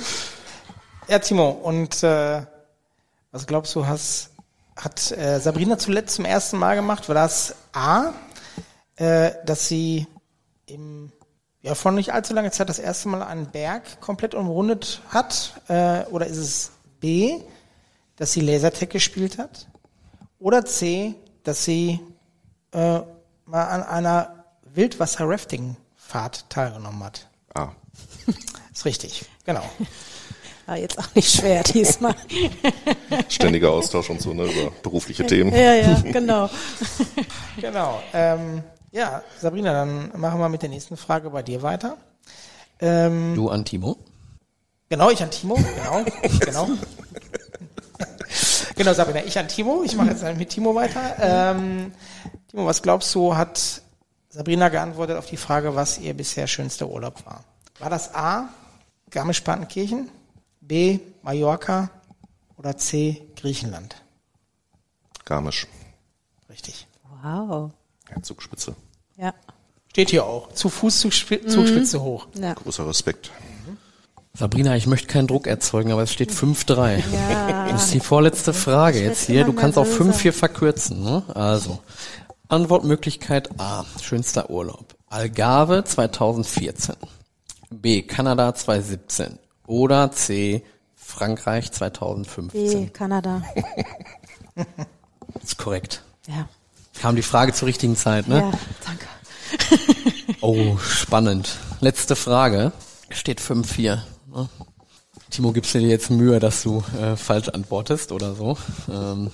Ja, Timo, und äh, was glaubst du, hast, hat äh, Sabrina zuletzt zum ersten Mal gemacht? War das A, äh, dass sie im ja vor nicht allzu langer Zeit das erste Mal einen Berg komplett umrundet hat? Äh, oder ist es B, dass sie Lasertag gespielt hat? Oder C, dass sie äh, mal an einer Wildwasser-Rafting-Fahrt teilgenommen hat? Ah. Ist richtig, genau. War jetzt auch nicht schwer diesmal. Ständiger Austausch und so, ne, über berufliche Themen. Ja, ja, genau. Genau. Ähm, ja, Sabrina, dann machen wir mit der nächsten Frage bei dir weiter. Ähm, du an Timo? Genau, ich an Timo, genau, genau. Genau, Sabrina, ich an Timo. Ich mache jetzt mit Timo weiter. Ähm, Timo, was glaubst du, hat Sabrina geantwortet auf die Frage, was ihr bisher schönster Urlaub war? War das A, Garmisch-Partenkirchen, B, Mallorca oder C, Griechenland? Garmisch. Richtig. Wow. Ja, Zugspitze. Ja. Steht hier auch. Zu Fuß, Zugspitze, Zugspitze mhm. hoch. Ja. Großer Respekt. Sabrina, ich möchte keinen Druck erzeugen, aber es steht fünf drei. Ja. Das ist die vorletzte Frage jetzt hier. Du kannst auf fünf hier verkürzen. Ne? Also, Antwortmöglichkeit A, schönster Urlaub. Algarve zweitausendvierzehn. B. Kanada zweitausendsiebzehn oder C. Frankreich zweitausendfünfzehn? B. Kanada. Das ist korrekt. Ja. Kam die Frage zur richtigen Zeit, ne? Ja, danke. Oh, spannend. Letzte Frage. Steht fünf vier. Ne? Timo, gibst du dir jetzt Mühe, dass du äh, falsch antwortest oder so? Ähm.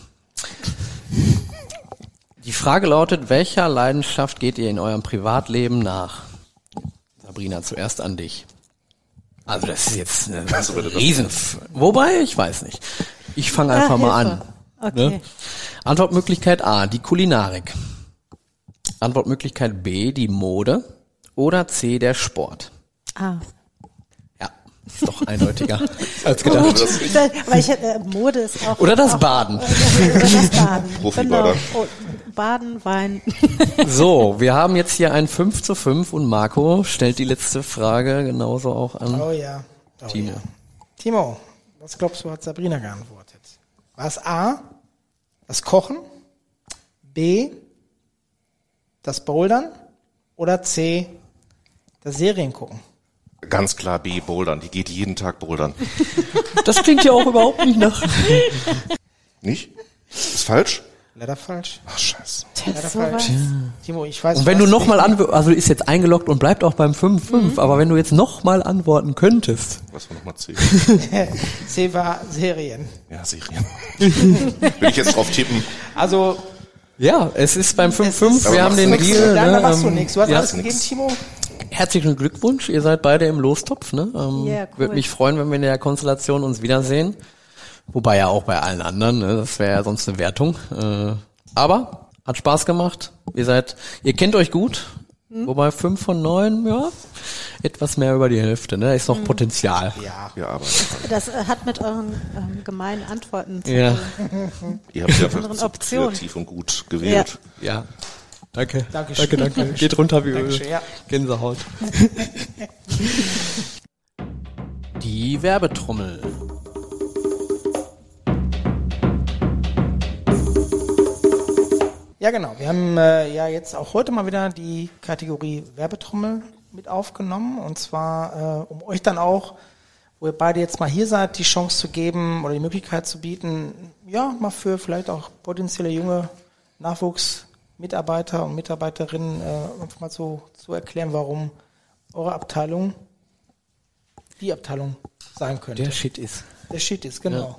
Die Frage lautet, welcher Leidenschaft geht ihr in eurem Privatleben nach? Sabrina, zuerst an dich. Also das ist jetzt eine Also bitte das- Riesen... Wobei, ich weiß nicht. Ich fange einfach Ah, mal an. Hilfe. Okay. Ne? Antwortmöglichkeit A, die Kulinarik. Antwortmöglichkeit B, die Mode. Oder C, der Sport. Ah. Ja, ist doch eindeutiger als gedacht. Aber ich hätte, äh, Mode ist auch... Oder das auch, Baden. Oder das Baden. Profibader. Genau. Oh, Baden, Wein. So, wir haben jetzt hier ein fünf zu fünf und Marco stellt die letzte Frage genauso auch an Oh ja. Oh Timo. Ja. Timo, was glaubst du, hat Sabrina geantwortet? War es A, das Kochen, B, das Bouldern oder C, das Serien gucken? Ganz klar B, Bouldern. Die geht jeden Tag bouldern. Das klingt ja auch überhaupt nicht nach... Nicht? Ist falsch? Leider falsch. Ach, scheiße. Leider So was. falsch. Timo, ich weiß Und wenn du was nochmal nicht. an, also ist jetzt eingeloggt und bleibt auch beim fünf fünf, aber wenn du jetzt nochmal antworten könntest, Was war nochmal C? C war Serien. Ja, Serien. Will ich jetzt drauf tippen? Also, ja, es ist beim fünf es fünf, ist- Aber wir haben machst den du nix. Deal. Nein, da ne, machst du ähm, nichts. Du hast ja, alles gegeben, nix. Timo. Herzlichen Glückwunsch, ihr seid beide im Lostopf. Ne? Ähm, Ja, cool. Würde mich freuen, wenn wir in der Konstellation uns wiedersehen. Wobei ja auch bei allen anderen, ne? Das wäre ja sonst eine Wertung. Äh, aber hat Spaß gemacht. Ihr seid, ihr kennt euch gut. Wobei fünf von neun, ja, etwas mehr über die Hälfte. Ne? Da ist noch Potenzial. Ja. Wir arbeiten. Das äh, hat mit euren ähm, gemeinen Antworten zu Ja, tun. Ihr habt ja Anderen einfach so Optionen. kreativ und gut gewählt. ja. Danke. Dankeschön. Danke, danke. Geht runter wie Öl. Dankeschön, ja. Gänsehaut. Die Werbetrommel. Ja, genau. Wir haben äh, ja jetzt auch heute mal wieder die Kategorie Werbetrommel mit aufgenommen. Und zwar, äh, um euch dann auch, wo ihr beide jetzt mal hier seid, die Chance zu geben oder die Möglichkeit zu bieten, ja, mal für vielleicht auch potenzielle junge Nachwuchsmitarbeiter und Mitarbeiterinnen äh, einfach mal so zu erklären, warum eure Abteilung die Abteilung sein könnte. Der Shit ist. Der Shit ist, genau.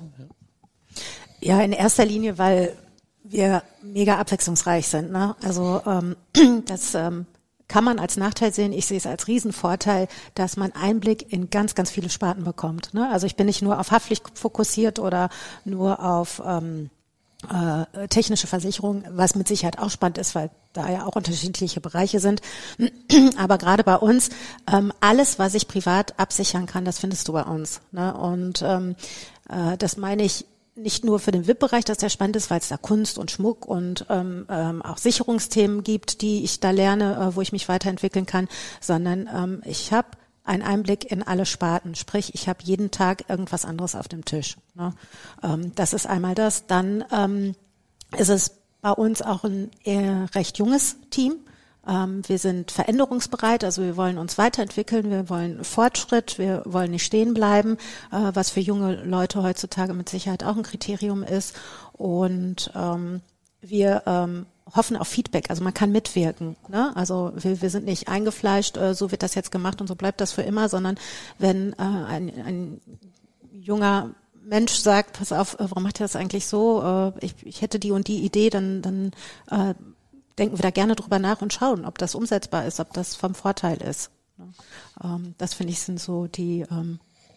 Ja, in erster Linie, weil wir mega abwechslungsreich sind. Ne? Also ähm, das ähm, kann man als Nachteil sehen. Ich sehe es als Riesenvorteil, dass man Einblick in ganz, ganz viele Sparten bekommt. Ne? Also ich bin nicht nur auf Haftpflicht fokussiert oder nur auf ähm, äh, technische Versicherung, was mit Sicherheit auch spannend ist, weil da ja auch unterschiedliche Bereiche sind. Aber gerade bei uns, ähm, alles, was ich privat absichern kann, das findest du bei uns. Ne? Und ähm, äh, das meine ich nicht nur für den V I P-Bereich, dass der spannend ist, weil es da Kunst und Schmuck und ähm, ähm, auch Sicherungsthemen gibt, die ich da lerne, äh, wo ich mich weiterentwickeln kann, sondern ähm, ich habe einen Einblick in alle Sparten. Sprich, ich habe jeden Tag irgendwas anderes auf dem Tisch. Ne? Ähm, das ist einmal das. Dann ähm, ist es bei uns auch ein eher recht junges Team. Ähm, wir sind veränderungsbereit, also wir wollen uns weiterentwickeln, wir wollen Fortschritt, wir wollen nicht stehen bleiben, äh, was für junge Leute heutzutage mit Sicherheit auch ein Kriterium ist. Und ähm, wir ähm, hoffen auf Feedback, also man kann mitwirken. Ne? Also wir, wir sind nicht eingefleischt, äh, so wird das jetzt gemacht und so bleibt das für immer, sondern wenn äh, ein, ein junger Mensch sagt, pass auf, äh, warum macht ihr das eigentlich so? Äh, ich, ich hätte die und die Idee, dann, dann äh, denken wir da gerne drüber nach und schauen, ob das umsetzbar ist, ob das vom Vorteil ist. Ähm, das finde ich sind so die ähm,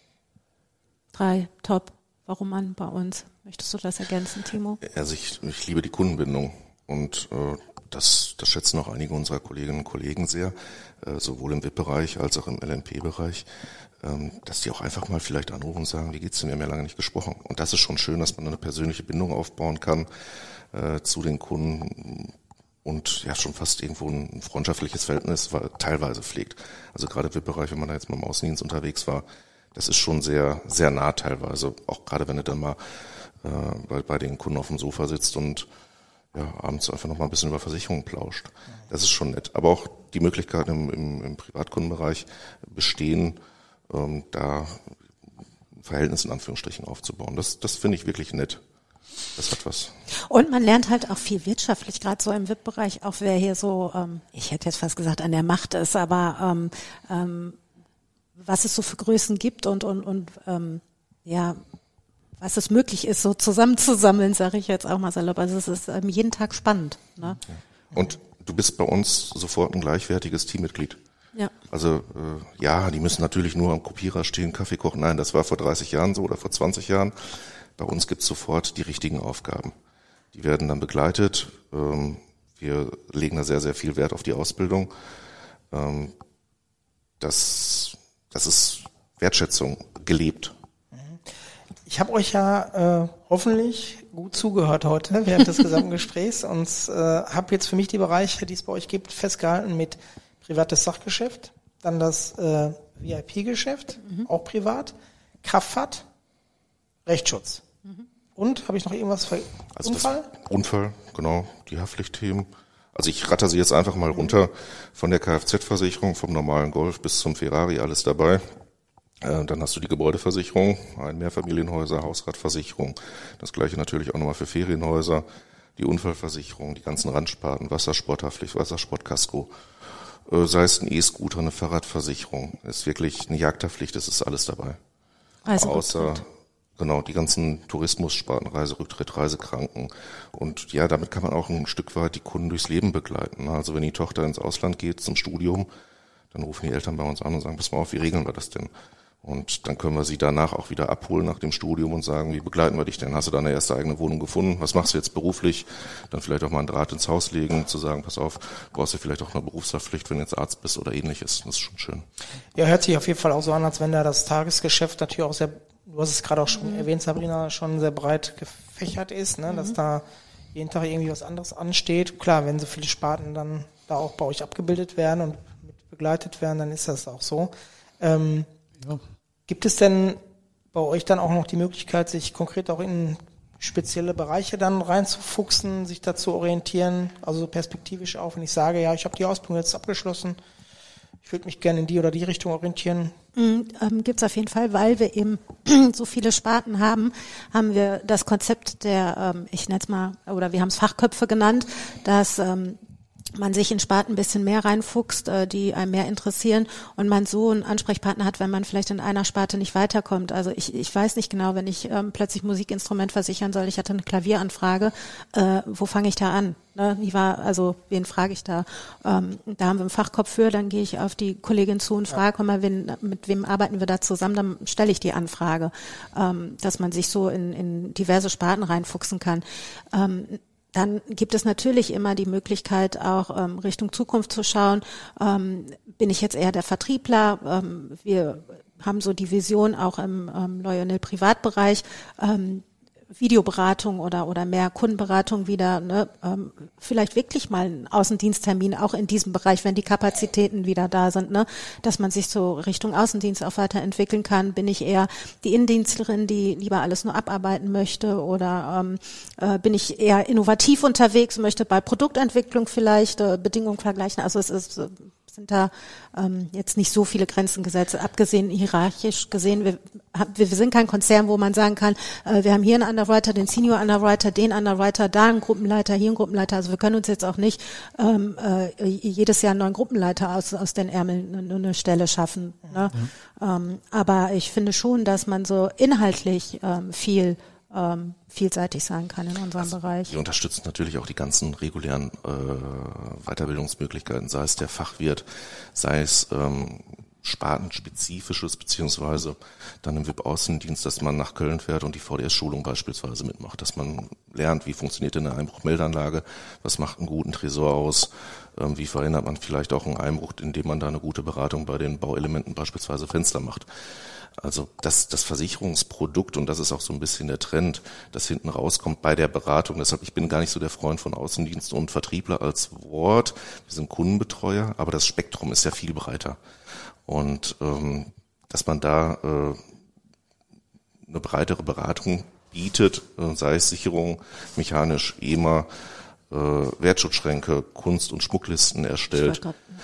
drei Top, warum man bei uns. Möchtest du das ergänzen, Timo? Also ich, ich liebe die Kundenbindung und äh, das, das schätzen auch einige unserer Kolleginnen und Kollegen sehr, äh, sowohl im V I P-Bereich als auch im L N P-Bereich, ähm, dass die auch einfach mal vielleicht anrufen und sagen, wie geht's denn, wir haben ja lange nicht gesprochen. Und das ist schon schön, dass man eine persönliche Bindung aufbauen kann äh, zu den Kunden und ja schon fast irgendwo ein freundschaftliches Verhältnis war, teilweise pflegt. Also gerade im V I P-Bereich, wenn man da jetzt mal im Außendienst unterwegs war, das ist schon sehr, sehr nah teilweise, auch gerade wenn du dann mal äh, bei, bei den Kunden auf dem Sofa sitzt und ja, abends einfach noch mal ein bisschen über Versicherungen plauscht. Das ist schon nett. Aber auch die Möglichkeiten im, im, im Privatkundenbereich bestehen, ähm, da ein Verhältnis in Anführungsstrichen aufzubauen. Das, das finde ich wirklich nett. Das hat was. Und man lernt halt auch viel wirtschaftlich, gerade so im V I P-Bereich, auch wer hier so, ähm, ich hätte jetzt fast gesagt, an der Macht ist, aber ähm, ähm, was es so für Größen gibt und, und, und ähm, ja, was es möglich ist, so zusammenzusammeln, sage ich jetzt auch mal salopp. Also es ist ähm, jeden Tag spannend. Ne? Und du bist bei uns sofort ein gleichwertiges Teammitglied. Ja. Also äh, ja, die müssen natürlich nur am Kopierer stehen, Kaffee kochen. Nein, das war vor dreißig Jahren so oder vor zwanzig Jahren. Bei uns gibt's sofort die richtigen Aufgaben. Die werden dann begleitet. Ähm, wir legen da sehr, sehr viel Wert auf die Ausbildung. Ähm, das, das ist Wertschätzung gelebt. Ich habe euch ja äh, hoffentlich gut zugehört heute während des gesamten Gesprächs und äh, habe jetzt für mich die Bereiche, die es bei euch gibt, festgehalten mit privates Sachgeschäft, dann das äh, V I P-Geschäft, mhm. auch privat, Kraftfahrt, Rechtsschutz. Mhm. Und habe ich noch irgendwas für also Unfall? Unfall, genau, die Haftpflichtthemen. Also ich ratter sie jetzt einfach mal mhm. runter, von der Kfz-Versicherung, vom normalen Golf bis zum Ferrari, alles dabei. Dann hast du die Gebäudeversicherung, ein Mehrfamilienhäuser, Hausratversicherung. Das gleiche natürlich auch nochmal für Ferienhäuser, die Unfallversicherung, die ganzen Randsparten, Wassersporthaftpflicht, Wassersportkasko, sei es ein E-Scooter, eine Fahrradversicherung, ist wirklich eine Jagdhaftpflicht, das ist alles dabei. Also außer genau die ganzen Tourismussparten, Reiserücktritt, Reisekranken. Und ja, damit kann man auch ein Stück weit die Kunden durchs Leben begleiten. Also wenn die Tochter ins Ausland geht zum Studium, dann rufen die Eltern bei uns an und sagen, pass mal auf, wie regeln wir das denn? Und dann können wir sie danach auch wieder abholen nach dem Studium und sagen, wie begleiten wir dich denn? Hast du deine erste eigene Wohnung gefunden? Was machst du jetzt beruflich? Dann vielleicht auch mal einen Draht ins Haus legen, zu sagen, pass auf, brauchst du vielleicht auch eine Berufshaftpflicht, wenn du jetzt Arzt bist oder ähnliches. Das ist schon schön. Ja, hört sich auf jeden Fall auch so an, als wenn da das Tagesgeschäft natürlich auch sehr, du hast es gerade auch schon mhm. erwähnt, Sabrina, schon sehr breit gefächert ist, ne? Mhm. Dass da jeden Tag irgendwie was anderes ansteht. Klar, wenn so viele Sparten dann da auch bei euch abgebildet werden und mit begleitet werden, dann ist das auch so. Ähm, ja. Gibt es denn bei euch dann auch noch die Möglichkeit, sich konkret auch in spezielle Bereiche dann reinzufuchsen, sich dazu orientieren, also so perspektivisch auch, wenn ich sage, ja, ich habe die Ausbildung jetzt abgeschlossen, ich würde mich gerne in die oder die Richtung orientieren? Mhm, ähm, gibt's auf jeden Fall, weil wir eben so viele Sparten haben, haben wir das Konzept der, ähm, ich nenne es mal, oder wir haben es Fachköpfe genannt, dass ähm, man sich in Sparten ein bisschen mehr reinfuchst, äh, die einem mehr interessieren und man so einen Ansprechpartner hat, wenn man vielleicht in einer Sparte nicht weiterkommt. Also ich, ich weiß nicht genau, wenn ich ähm, plötzlich Musikinstrument versichern soll, ich hatte eine Klavieranfrage, äh, wo fange ich da an? Ne? Wie war, also wen frage ich da? Ähm, da haben wir einen Fachkopf für, dann gehe ich auf die Kollegin zu und frage, komm mal, wen, mit wem arbeiten wir da zusammen? Dann stelle ich die Anfrage, ähm, dass man sich so in, in diverse Sparten reinfuchsen kann. Ähm, Dann gibt es natürlich immer die Möglichkeit, auch ähm, Richtung Zukunft zu schauen. Ähm, bin ich jetzt eher der Vertriebler? Ähm, wir haben so die Vision auch im ähm, Loyal Privatbereich, ähm, Videoberatung oder oder mehr Kundenberatung wieder, ne, ähm, vielleicht wirklich mal einen Außendiensttermin auch in diesem Bereich, wenn die Kapazitäten wieder da sind, ne, dass man sich so Richtung Außendienst auch weiterentwickeln kann. Bin ich eher die Innendienstlerin, die lieber alles nur abarbeiten möchte, oder ähm, äh, bin ich eher innovativ unterwegs, möchte bei Produktentwicklung vielleicht äh, Bedingungen vergleichen. Also es ist äh, sind da ähm, jetzt nicht so viele Grenzen gesetzt. Abgesehen hierarchisch gesehen, wir, wir sind kein Konzern, wo man sagen kann, äh, wir haben hier einen Underwriter, den Senior Underwriter, den Underwriter, da einen Gruppenleiter, hier einen Gruppenleiter. Also wir können uns jetzt auch nicht ähm, äh, jedes Jahr einen neuen Gruppenleiter aus, aus den Ärmeln eine, eine Stelle schaffen. Ne? Mhm. Ähm, aber ich finde schon, dass man so inhaltlich ähm, viel ähm, vielseitig sein kann in unserem also, Bereich. Wir unterstützen natürlich auch die ganzen regulären äh, Weiterbildungsmöglichkeiten, sei es der Fachwirt, sei es ähm, spartenspezifisches, beziehungsweise dann im V I P-Außendienst, dass man nach Köln fährt und die V D S-Schulung beispielsweise mitmacht, dass man lernt, wie funktioniert eine Einbruchmeldeanlage, was macht einen guten Tresor aus, ähm, wie verhindert man vielleicht auch einen Einbruch, indem man da eine gute Beratung bei den Bauelementen, beispielsweise Fenster, macht. Also das, das Versicherungsprodukt, und das ist auch so ein bisschen der Trend, das hinten rauskommt bei der Beratung. Deshalb, ich bin gar nicht so der Freund von Außendienst und Vertriebler als Wort. Wir sind Kundenbetreuer, aber das Spektrum ist ja viel breiter. Und ähm, dass man da äh, eine breitere Beratung bietet, äh, sei es Sicherung, mechanisch, E M A, äh, Wertschutzschränke, Kunst- und Schmucklisten erstellt.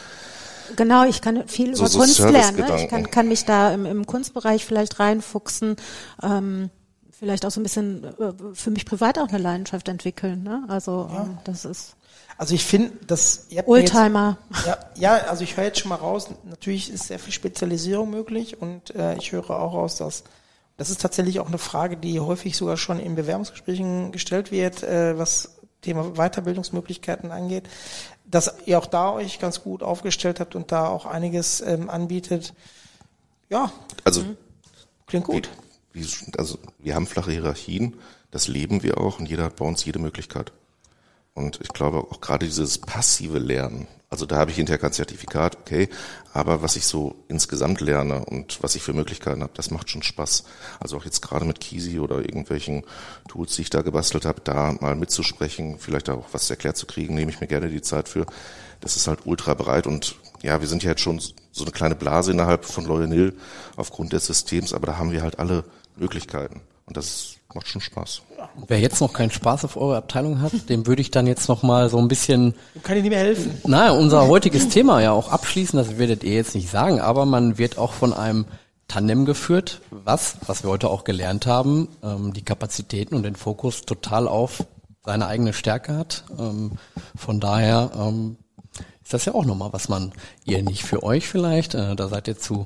Genau, ich kann viel so, über so Kunst lernen. Ne? Ich Servicegedanken. kann, kann mich da im, im Kunstbereich vielleicht reinfuchsen, ähm, vielleicht auch so ein bisschen äh, für mich privat auch eine Leidenschaft entwickeln. Ne? Also Ja. ähm, das ist Also ich finde, dass ihr habt mir jetzt- Oldtimer. Ja, ja, also ich höre jetzt schon mal raus, natürlich ist sehr viel Spezialisierung möglich und äh, ich höre auch raus, dass das ist tatsächlich auch eine Frage, die häufig sogar schon in Bewerbungsgesprächen gestellt wird, äh, was Thema Weiterbildungsmöglichkeiten angeht, dass ihr auch da euch ganz gut aufgestellt habt und da auch einiges ähm, anbietet. Ja, Also, klingt gut. wie, also wir haben flache Hierarchien, das leben wir auch und jeder hat bei uns jede Möglichkeit. Und ich glaube auch gerade dieses passive Lernen, also da habe ich hinterher kein Zertifikat, okay, aber was ich so insgesamt lerne und was ich für Möglichkeiten habe, das macht schon Spaß. Also auch jetzt gerade mit Kisi oder irgendwelchen Tools, die ich da gebastelt habe, da mal mitzusprechen, vielleicht auch was erklärt zu kriegen, nehme ich mir gerne die Zeit für. Das ist halt ultra breit und ja, wir sind ja jetzt schon so eine kleine Blase innerhalb von Loyal aufgrund des Systems, aber da haben wir halt alle Möglichkeiten und das macht schon Spaß. Wer jetzt noch keinen Spaß auf eure Abteilung hat, dem würde ich dann jetzt noch mal so ein bisschen, Kann ich nicht mehr helfen. naja, unser heutiges Thema ja auch abschließen, das werdet ihr jetzt nicht sagen, aber man wird auch von einem Tandem geführt, was, was wir heute auch gelernt haben, ähm, die Kapazitäten und den Fokus total auf seine eigene Stärke hat. Ähm, von daher ähm, ist das ja auch nochmal, was man, ihr nicht für euch vielleicht, äh, da seid ihr zu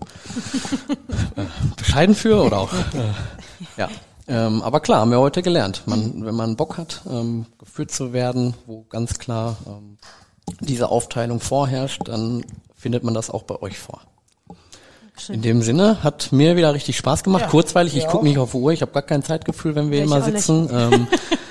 äh, bescheiden für oder auch, äh, ja. Ähm, aber klar, haben wir heute gelernt. Man, wenn man Bock hat, ähm, geführt zu werden, wo ganz klar ähm, diese Aufteilung vorherrscht, dann findet man das auch bei euch vor. Schön. In dem Sinne hat mir wieder richtig Spaß gemacht. Ja, Kurzweilig, ich mir gucke auch. nicht auf die Uhr, ich habe gar kein Zeitgefühl, wenn wir Ja, ich immer auch nicht. sitzen. Ähm,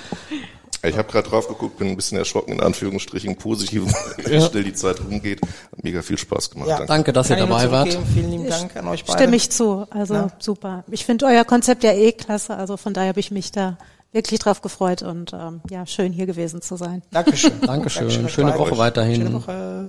Ich habe gerade drauf geguckt, bin ein bisschen erschrocken, in Anführungsstrichen, positiv, wie Ja. schnell die Zeit rumgeht. Hat mega viel Spaß gemacht. Ja. Danke. danke, dass ihr Kann ich nur dabei wart. zurückgeben. Vielen lieben Dank an euch beide. Stimme ich zu. Also Ja. super. Ich finde euer Konzept ja eh klasse. Also von daher habe ich mich da wirklich drauf gefreut und ähm, ja, schön hier gewesen zu sein. Dankeschön. Dankeschön. Dankeschön, Schöne euch Woche beide. weiterhin. Schöne Woche.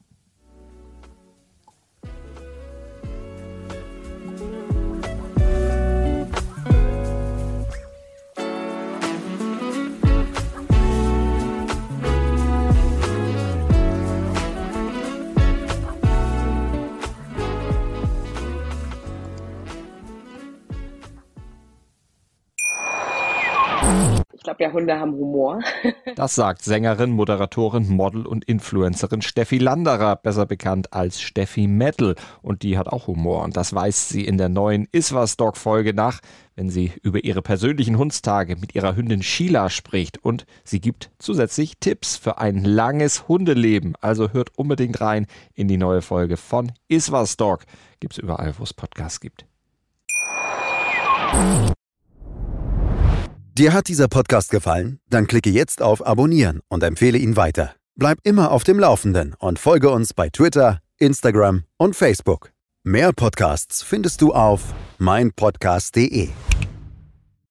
Ich glaube ja, Hunde haben Humor. Das sagt Sängerin, Moderatorin, Model und Influencerin Steffi Landerer, besser bekannt als Steffi Metal. Und die hat auch Humor. Und das weist sie in der neuen Iswas-Dog-Folge nach, wenn sie über ihre persönlichen Hundstage mit ihrer Hündin Sheila spricht. Und sie gibt zusätzlich Tipps für ein langes Hundeleben. Also hört unbedingt rein in die neue Folge von Iswas-Dog. Gibt's überall, wo es Podcasts gibt. Dir hat dieser Podcast gefallen? Dann klicke jetzt auf Abonnieren und empfehle ihn weiter. Bleib immer auf dem Laufenden und folge uns bei Twitter, Instagram und Facebook. Mehr Podcasts findest du auf meinpodcast punkt de.